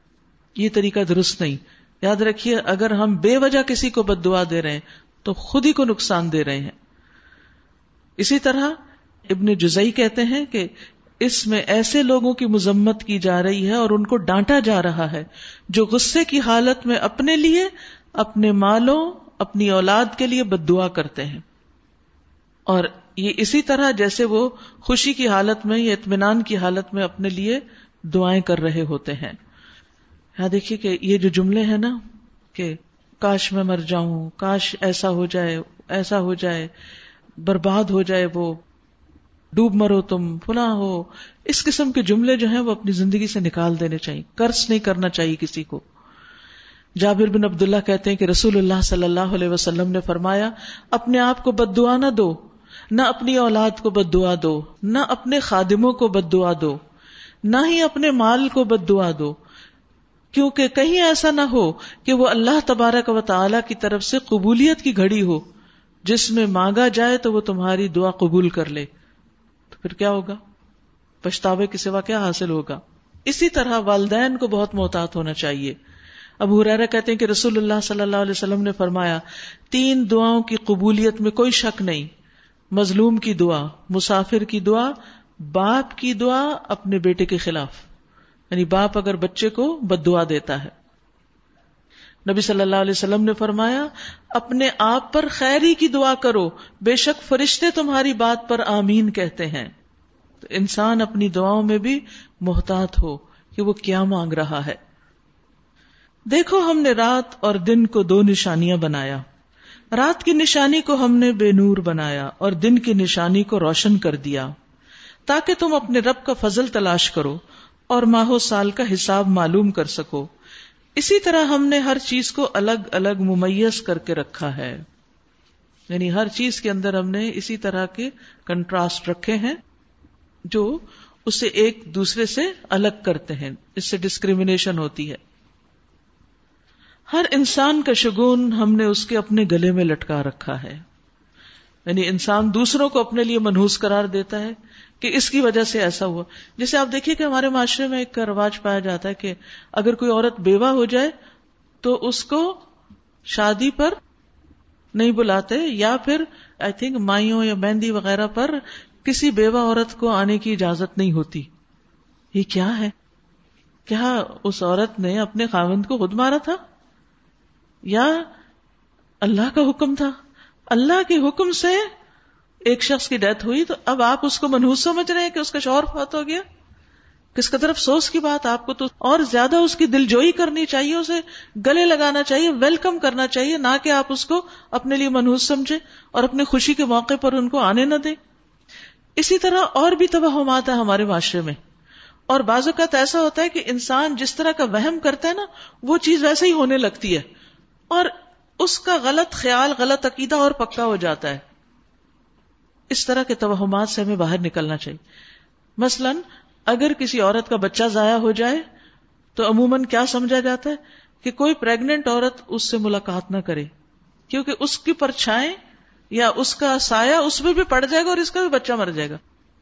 یہ طریقہ درست نہیں۔ یاد رکھیے اگر ہم بے وجہ کسی کو بد دعا دے رہے ہیں تو خود ہی کو نقصان دے رہے ہیں۔ اسی طرح ابن جزئی کہتے ہیں کہ اس میں ایسے لوگوں کی مذمت کی جا رہی ہے اور ان کو ڈانٹا جا رہا ہے جو غصے کی حالت میں اپنے لیے، اپنے مالوں، اپنی اولاد کے لیے بد دعا کرتے ہیں، اور یہ اسی طرح جیسے وہ خوشی کی حالت میں یا اطمینان کی حالت میں اپنے لیے دعائیں کر رہے ہوتے ہیں۔ یہاں دیکھیے کہ یہ جو جملے ہیں نا کہ کاش میں مر جاؤں، کاش ایسا ہو جائے، ایسا ہو جائے، برباد ہو جائے، وہ ڈوب مرو تم، فلاں ہو، اس قسم کے جملے جو ہیں وہ اپنی زندگی سے نکال دینے چاہیے۔ قرض نہیں کرنا چاہیے کسی کو۔ جابر بن عبداللہ کہتے ہیں کہ رسول اللہ صلی اللہ علیہ وسلم نے فرمایا، اپنے آپ کو بد دعا نہ دو، نہ اپنی اولاد کو بد دعا دو، نہ اپنے خادموں کو بد دعا دو، نہ ہی اپنے مال کو بد دعا دو، کیونکہ کہیں ایسا نہ ہو کہ وہ اللہ تبارک و تعالی کی طرف سے قبولیت کی گھڑی ہو جس میں مانگا جائے تو وہ تمہاری دعا قبول کر لے، تو پھر کیا ہوگا؟ پچھتاوے کے سوا کیا حاصل ہوگا. اسی طرح والدین کو بہت محتاط ہونا چاہیے. ابو ہریرہ کہتے ہیں کہ رسول اللہ صلی اللہ علیہ وسلم نے فرمایا 3 دعاؤں کی قبولیت میں کوئی شک نہیں: مظلوم کی دعا، مسافر کی دعا، باپ کی دعا اپنے بیٹے کے خلاف. یعنی باپ اگر بچے کو بد دعا دیتا ہے. نبی صلی اللہ علیہ وسلم نے فرمایا اپنے آپ پر خیری کی دعا کرو، بے شک فرشتے تمہاری بات پر آمین کہتے ہیں. تو انسان اپنی دعاؤں میں بھی محتاط ہو کہ وہ کیا مانگ رہا ہے. دیکھو ہم نے رات اور دن کو 2 نشانیاں بنایا. رات کی نشانی کو ہم نے بے نور بنایا اور دن کی نشانی کو روشن کر دیا تاکہ تم اپنے رب کا فضل تلاش کرو اور ماہ و سال کا حساب معلوم کر سکو. اسی طرح ہم نے ہر چیز کو الگ الگ ممیز کر کے رکھا ہے. یعنی ہر چیز کے اندر ہم نے اسی طرح کے کنٹراسٹ رکھے ہیں جو اسے ایک دوسرے سے الگ کرتے ہیں. اس سے ڈسکریمنیشن ہوتی ہے. ہر انسان کا شگون ہم نے اس کے اپنے گلے میں لٹکا رکھا ہے. یعنی انسان دوسروں کو اپنے لیے منحوس قرار دیتا ہے کہ اس کی وجہ سے ایسا ہوا. جیسے آپ دیکھیے کہ ہمارے معاشرے میں ایک رواج پایا جاتا ہے کہ اگر کوئی عورت بیوہ ہو جائے تو اس کو شادی پر نہیں بلاتے، یا پھر آئی تھنک مائیوں یا مہندی وغیرہ پر کسی بیوہ عورت کو آنے کی اجازت نہیں ہوتی. یہ کیا ہے؟ کیا اس عورت نے اپنے خاوند کو خود مارا تھا یا اللہ کا حکم تھا؟ اللہ کے حکم سے ایک شخص کی ڈیتھ ہوئی تو اب آپ اس کو منحوس سمجھ رہے ہیں کہ اس کا شوہر فوت ہو گیا. کس قدر افسوس کی بات. آپ کو تو اور زیادہ اس کی دلجوئی کرنی چاہیے، اسے گلے لگانا چاہیے، ویلکم کرنا چاہیے، نہ کہ آپ اس کو اپنے لیے منحوس سمجھیں اور اپنے خوشی کے موقع پر ان کو آنے نہ دیں. اسی طرح اور بھی توہمات ہیں ہمارے معاشرے میں، اور بعض اوقات ایسا ہوتا ہے کہ انسان جس طرح کا وہم کرتا ہے نا وہ چیز ویسے ہی ہونے لگتی ہے اور اس کا غلط خیال، غلط عقیدہ اور پکا ہو جاتا ہے. اس طرح کے توہمات سے ہمیں باہر نکلنا چاہیے. مثلا اگر کسی عورت کا بچہ ضائع ہو جائے تو عموماً کیا سمجھا جاتا ہے کہ کوئی پریگننٹ عورت اس سے ملاقات نہ کرے کیونکہ اس کی پرچھائیں یا اس کا سایہ اس میں بھی پڑ جائے گا اور اس کا بھی بچہ مر جائے گا.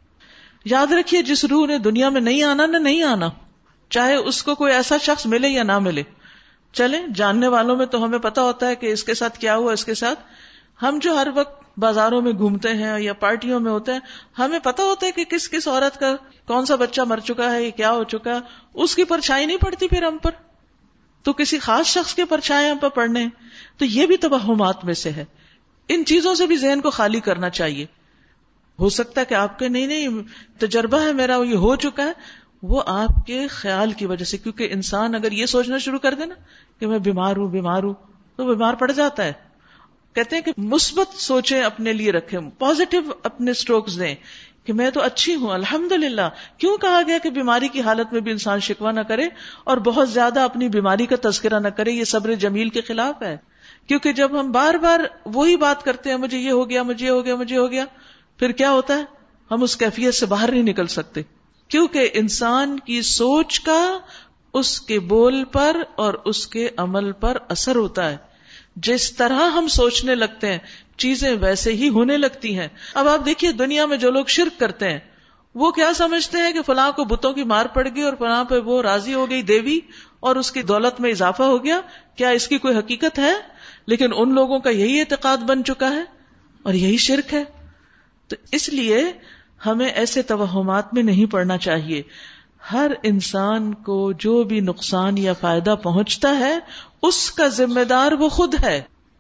یاد رکھیے جس روح نے دنیا میں نہیں آنا نہ نہیں آنا، چاہے اس کو کوئی ایسا شخص ملے یا نہ ملے. چلیں جاننے والوں میں تو ہمیں پتا ہوتا ہے کہ اس کے ساتھ کیا ہوا. اس کے ساتھ ہم جو ہر وقت بازاروں میں گھومتے ہیں یا پارٹیوں میں ہوتے ہیں، ہمیں پتا ہوتا ہے کہ کس کس عورت کا کون سا بچہ مر چکا ہے، یہ کیا ہو چکا ہے. اس کی پرچھائی نہیں پڑتی پھر ہم پر، تو کسی خاص شخص کے پرچھائیں ہم پر پڑنے. تو یہ بھی توہمات میں سے ہے. ان چیزوں سے بھی ذہن کو خالی کرنا چاہیے. ہو سکتا ہے کہ آپ کے نہیں تجربہ ہے میرا، یہ ہو چکا ہے، وہ آپ کے خیال کی وجہ سے. کیونکہ انسان اگر یہ سوچنا شروع کر دے نا کہ میں بیمار ہوں تو بیمار پڑ جاتا ہے. کہتے ہیں کہ مثبت سوچیں اپنے لیے رکھیں، پازیٹو اپنے سٹروکس دیں کہ میں تو اچھی ہوں الحمدللہ. کیوں کہا گیا کہ بیماری کی حالت میں بھی انسان شکوہ نہ کرے اور بہت زیادہ اپنی بیماری کا تذکرہ نہ کرے؟ یہ صبر جمیل کے خلاف ہے. کیونکہ جب ہم بار بار وہی بات کرتے ہیں مجھے یہ ہو گیا، مجھے ہو گیا، مجھے ہو گیا، پھر کیا ہوتا ہے؟ ہم اس کیفیت سے باہر نہیں نکل سکتے. کیونکہ انسان کی سوچ کا اس کے بول پر اور اس کے عمل پر اثر ہوتا ہے. جس طرح ہم سوچنے لگتے ہیں چیزیں ویسے ہی ہونے لگتی ہیں. اب آپ دیکھیے دنیا میں جو لوگ شرک کرتے ہیں وہ کیا سمجھتے ہیں کہ فلاں کو بتوں کی مار پڑ گئی اور فلاں پہ وہ راضی ہو گئی دیوی اور اس کی دولت میں اضافہ ہو گیا. کیا اس کی کوئی حقیقت ہے؟ لیکن ان لوگوں کا یہی اعتقاد بن چکا ہے اور یہی شرک ہے. تو اس لیے ہمیں ایسے توہمات میں نہیں پڑنا چاہیے. ہر انسان کو جو بھی نقصان یا فائدہ پہنچتا ہے اس کا ذمہ دار وہ خود ہے.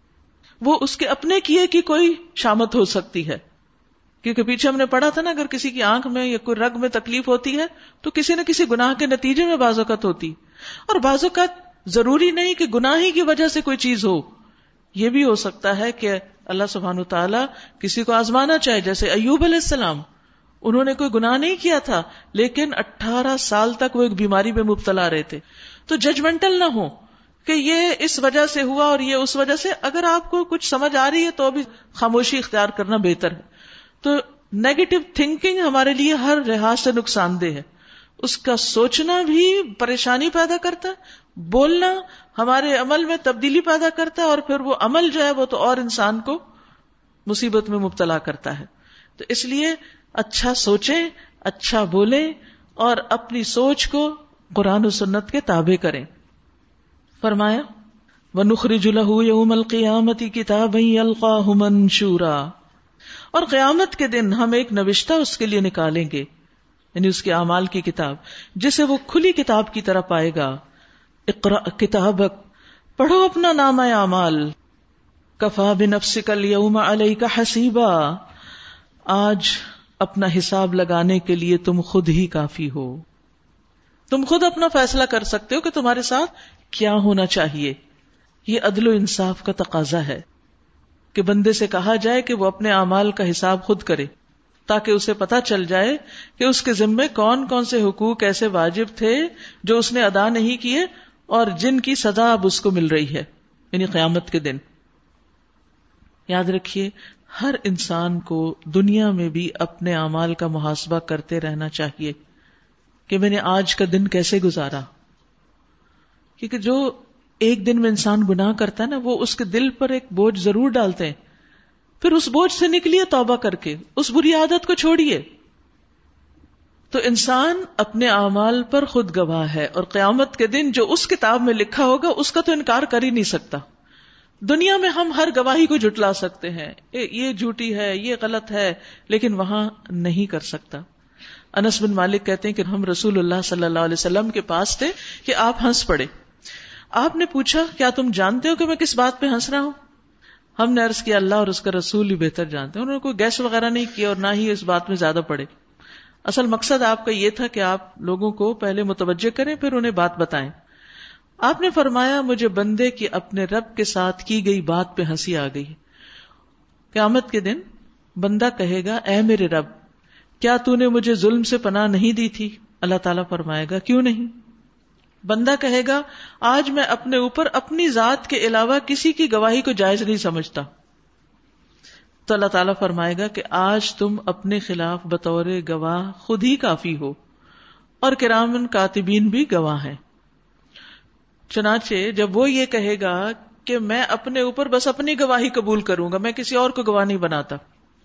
وہ اس کے اپنے کیے کی کوئی شامت ہو سکتی ہے. کیونکہ پیچھے ہم نے پڑھا تھا نا اگر کسی کی آنکھ میں یا کوئی رگ میں تکلیف ہوتی ہے تو کسی نہ کسی گناہ کے نتیجے میں بعض اوقات ہوتی. اور بعض اوقات ضروری نہیں کہ گناہ ہی کی وجہ سے کوئی چیز ہو. یہ بھی ہو سکتا ہے کہ اللہ سبحانہ وتعالی کسی کو آزمانا چاہے. جیسے ایوب علیہ السلام، انہوں نے کوئی گناہ نہیں کیا تھا لیکن 18 سال تک وہ ایک بیماری میں مبتلا رہے تھے. تو ججمنٹل نہ ہو کہ یہ اس وجہ سے ہوا اور یہ اس وجہ سے. اگر آپ کو کچھ سمجھ آ رہی ہے تو بھی خاموشی اختیار کرنا بہتر ہے. تو نیگیٹو تھنکنگ ہمارے لیے ہر لحاظ سے نقصان دہ ہے. اس کا سوچنا بھی پریشانی پیدا کرتا ہے، بولنا ہمارے عمل میں تبدیلی پیدا کرتا ہے اور پھر وہ عمل جو ہے وہ تو اور انسان کو مصیبت میں مبتلا کرتا ہے. تو اس لیے اچھا سوچیں، اچھا بولیں اور اپنی سوچ کو قرآن و سنت کے تابع کریں. فرمایا وَنُخْرِجُ لَهُ يَوْمَ الْقِيَامَةِ كِتَابًا يَلْقَاهُ مَنشُورًا، اور قیامت کے دن ہم ایک نوشتہ اس کے لیے نکالیں گے، یعنی اس کے اعمال کی کتاب، جسے وہ کھلی کتاب کی طرح پائے گا. اقرأ کتابک، پڑھو اپنا نامہ اعمال. کفا بنفسک اليوم علیک حسیبا، آج اپنا حساب لگانے کے لیے تم خود ہی کافی ہو. تم خود اپنا فیصلہ کر سکتے ہو کہ تمہارے ساتھ کیا ہونا چاہیے. یہ عدل و انصاف کا تقاضا ہے کہ بندے سے کہا جائے کہ وہ اپنے اعمال کا حساب خود کرے، تاکہ اسے پتا چل جائے کہ اس کے ذمے کون کون سے حقوق ایسے واجب تھے جو اس نے ادا نہیں کیے اور جن کی سزا اب اس کو مل رہی ہے، یعنی قیامت کے دن. یاد رکھیے ہر انسان کو دنیا میں بھی اپنے اعمال کا محاسبہ کرتے رہنا چاہیے کہ میں نے آج کا دن کیسے گزارا. کیونکہ جو ایک دن میں انسان گناہ کرتا ہے نا، وہ اس کے دل پر ایک بوجھ ضرور ڈالتے ہیں. پھر اس بوجھ سے نکلیے توبہ کر کے، اس بری عادت کو چھوڑیے. تو انسان اپنے اعمال پر خود گواہ ہے، اور قیامت کے دن جو اس کتاب میں لکھا ہوگا اس کا تو انکار کر ہی نہیں سکتا. دنیا میں ہم ہر گواہی کو جھٹلا سکتے ہیں، یہ جھوٹی ہے، یہ غلط ہے، لیکن وہاں نہیں کر سکتا. انس بن مالک کہتے ہیں کہ ہم رسول اللہ صلی اللہ علیہ وسلم کے پاس تھے کہ آپ ہنس پڑے. آپ نے پوچھا کیا تم جانتے ہو کہ میں کس بات پہ ہنس رہا ہوں؟ ہم نے عرض کیا اللہ اور اس کا رسول ہی بہتر جانتے ہیں. انہوں نے کوئی گیس وغیرہ نہیں کیا اور نہ ہی اس بات میں زیادہ پڑے. اصل مقصد آپ کا یہ تھا کہ آپ لوگوں کو پہلے متوجہ کریں پھر انہیں بات بتائیں. آپ نے فرمایا مجھے بندے کی اپنے رب کے ساتھ کی گئی بات پہ ہنسی آ گئی. قیامت کے دن بندہ کہے گا اے میرے رب، کیا تو نے مجھے ظلم سے پناہ نہیں دی تھی؟ اللہ تعالیٰ فرمائے گا کیوں نہیں. بندہ کہے گا آج میں اپنے اوپر اپنی ذات کے علاوہ کسی کی گواہی کو جائز نہیں سمجھتا. تو اللہ تعالیٰ فرمائے گا کہ آج تم اپنے خلاف بطور گواہ خود ہی کافی ہو، اور کرامن کاتبین بھی گواہ ہیں. چنانچہ جب وہ یہ کہے گا کہ میں اپنے اوپر بس اپنی گواہی قبول کروں گا، میں کسی اور کو گواہ نہیں بناتا،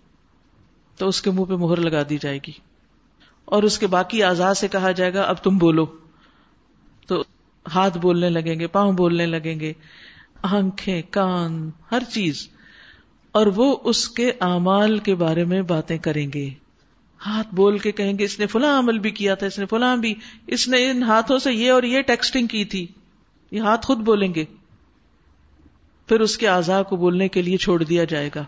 تو اس کے منہ پہ مہر لگا دی جائے گی اور اس کے باقی اعضاء سے کہا جائے گا اب تم بولو. تو ہاتھ بولنے لگیں گے، پاؤں بولنے لگیں گے، آنکھیں، کان، ہر چیز، اور وہ اس کے اعمال کے بارے میں باتیں کریں گے. ہاتھ بول کے کہیں گے اس نے فلاں عمل بھی کیا تھا، اس نے فلاں بھی، اس نے ان ہاتھوں سے یہ اور یہ ٹیکسٹنگ کی تھی. یہ ہاتھ خود بولیں گے. پھر اس کے اعضاء کو بولنے کے لیے چھوڑ دیا جائے گا.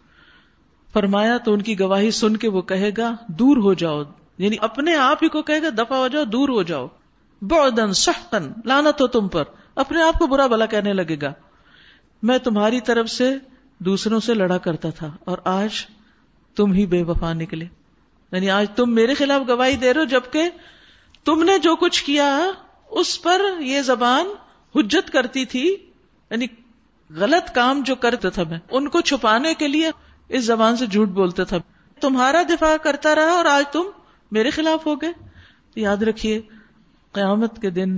فرمایا تو ان کی گواہی سن کے وہ کہے گا دور ہو جاؤ، یعنی اپنے آپ ہی کو کہے گا دفع ہو جاؤ، دور ہو جاؤ. بعدن سحقن، لعنت ہو تم پر. اپنے آپ کو برا بھلا کہنے لگے گا. میں تمہاری طرف سے دوسروں سے لڑا کرتا تھا اور آج تم ہی بے وفا نکلے. یعنی آج تم میرے خلاف گواہی دے رہے ہو، جبکہ تم نے جو کچھ کیا اس پر یہ زبان حجت کرتی تھی. یعنی غلط کام جو کرتا تھا میں ان کو چھپانے کے لیے اس زبان سے جھوٹ بولتا تھا. تمہارا دفاع کرتا رہا اور آج تم میرے خلاف ہو گئے. یاد رکھیے قیامت کے دن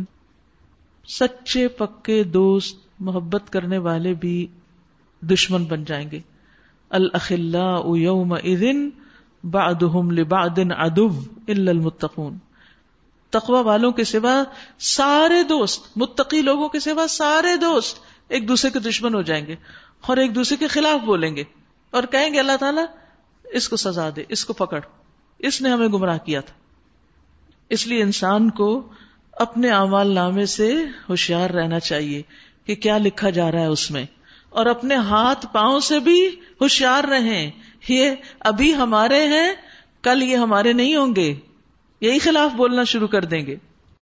سچے پکے دوست، محبت کرنے والے بھی دشمن بن جائیں گے. الاخلاء یومئذ بعضهم لبعض عدو الا المتقون. تقوی والوں کے سوا سارے دوست، متقی لوگوں کے سوا سارے دوست ایک دوسرے کے دشمن ہو جائیں گے اور ایک دوسرے کے خلاف بولیں گے اور کہیں گے اللہ تعالیٰ اس کو سزا دے، اس کو پکڑ، اس نے ہمیں گمراہ کیا تھا. اس لیے انسان کو اپنے اعمال نامے سے ہوشیار رہنا چاہیے کہ کیا لکھا جا رہا ہے اس میں، اور اپنے ہاتھ پاؤں سے بھی ہوشیار رہیں. یہ ابھی ہمارے ہیں، کل یہ ہمارے نہیں ہوں گے. یہی خلاف بولنا شروع کر دیں گے.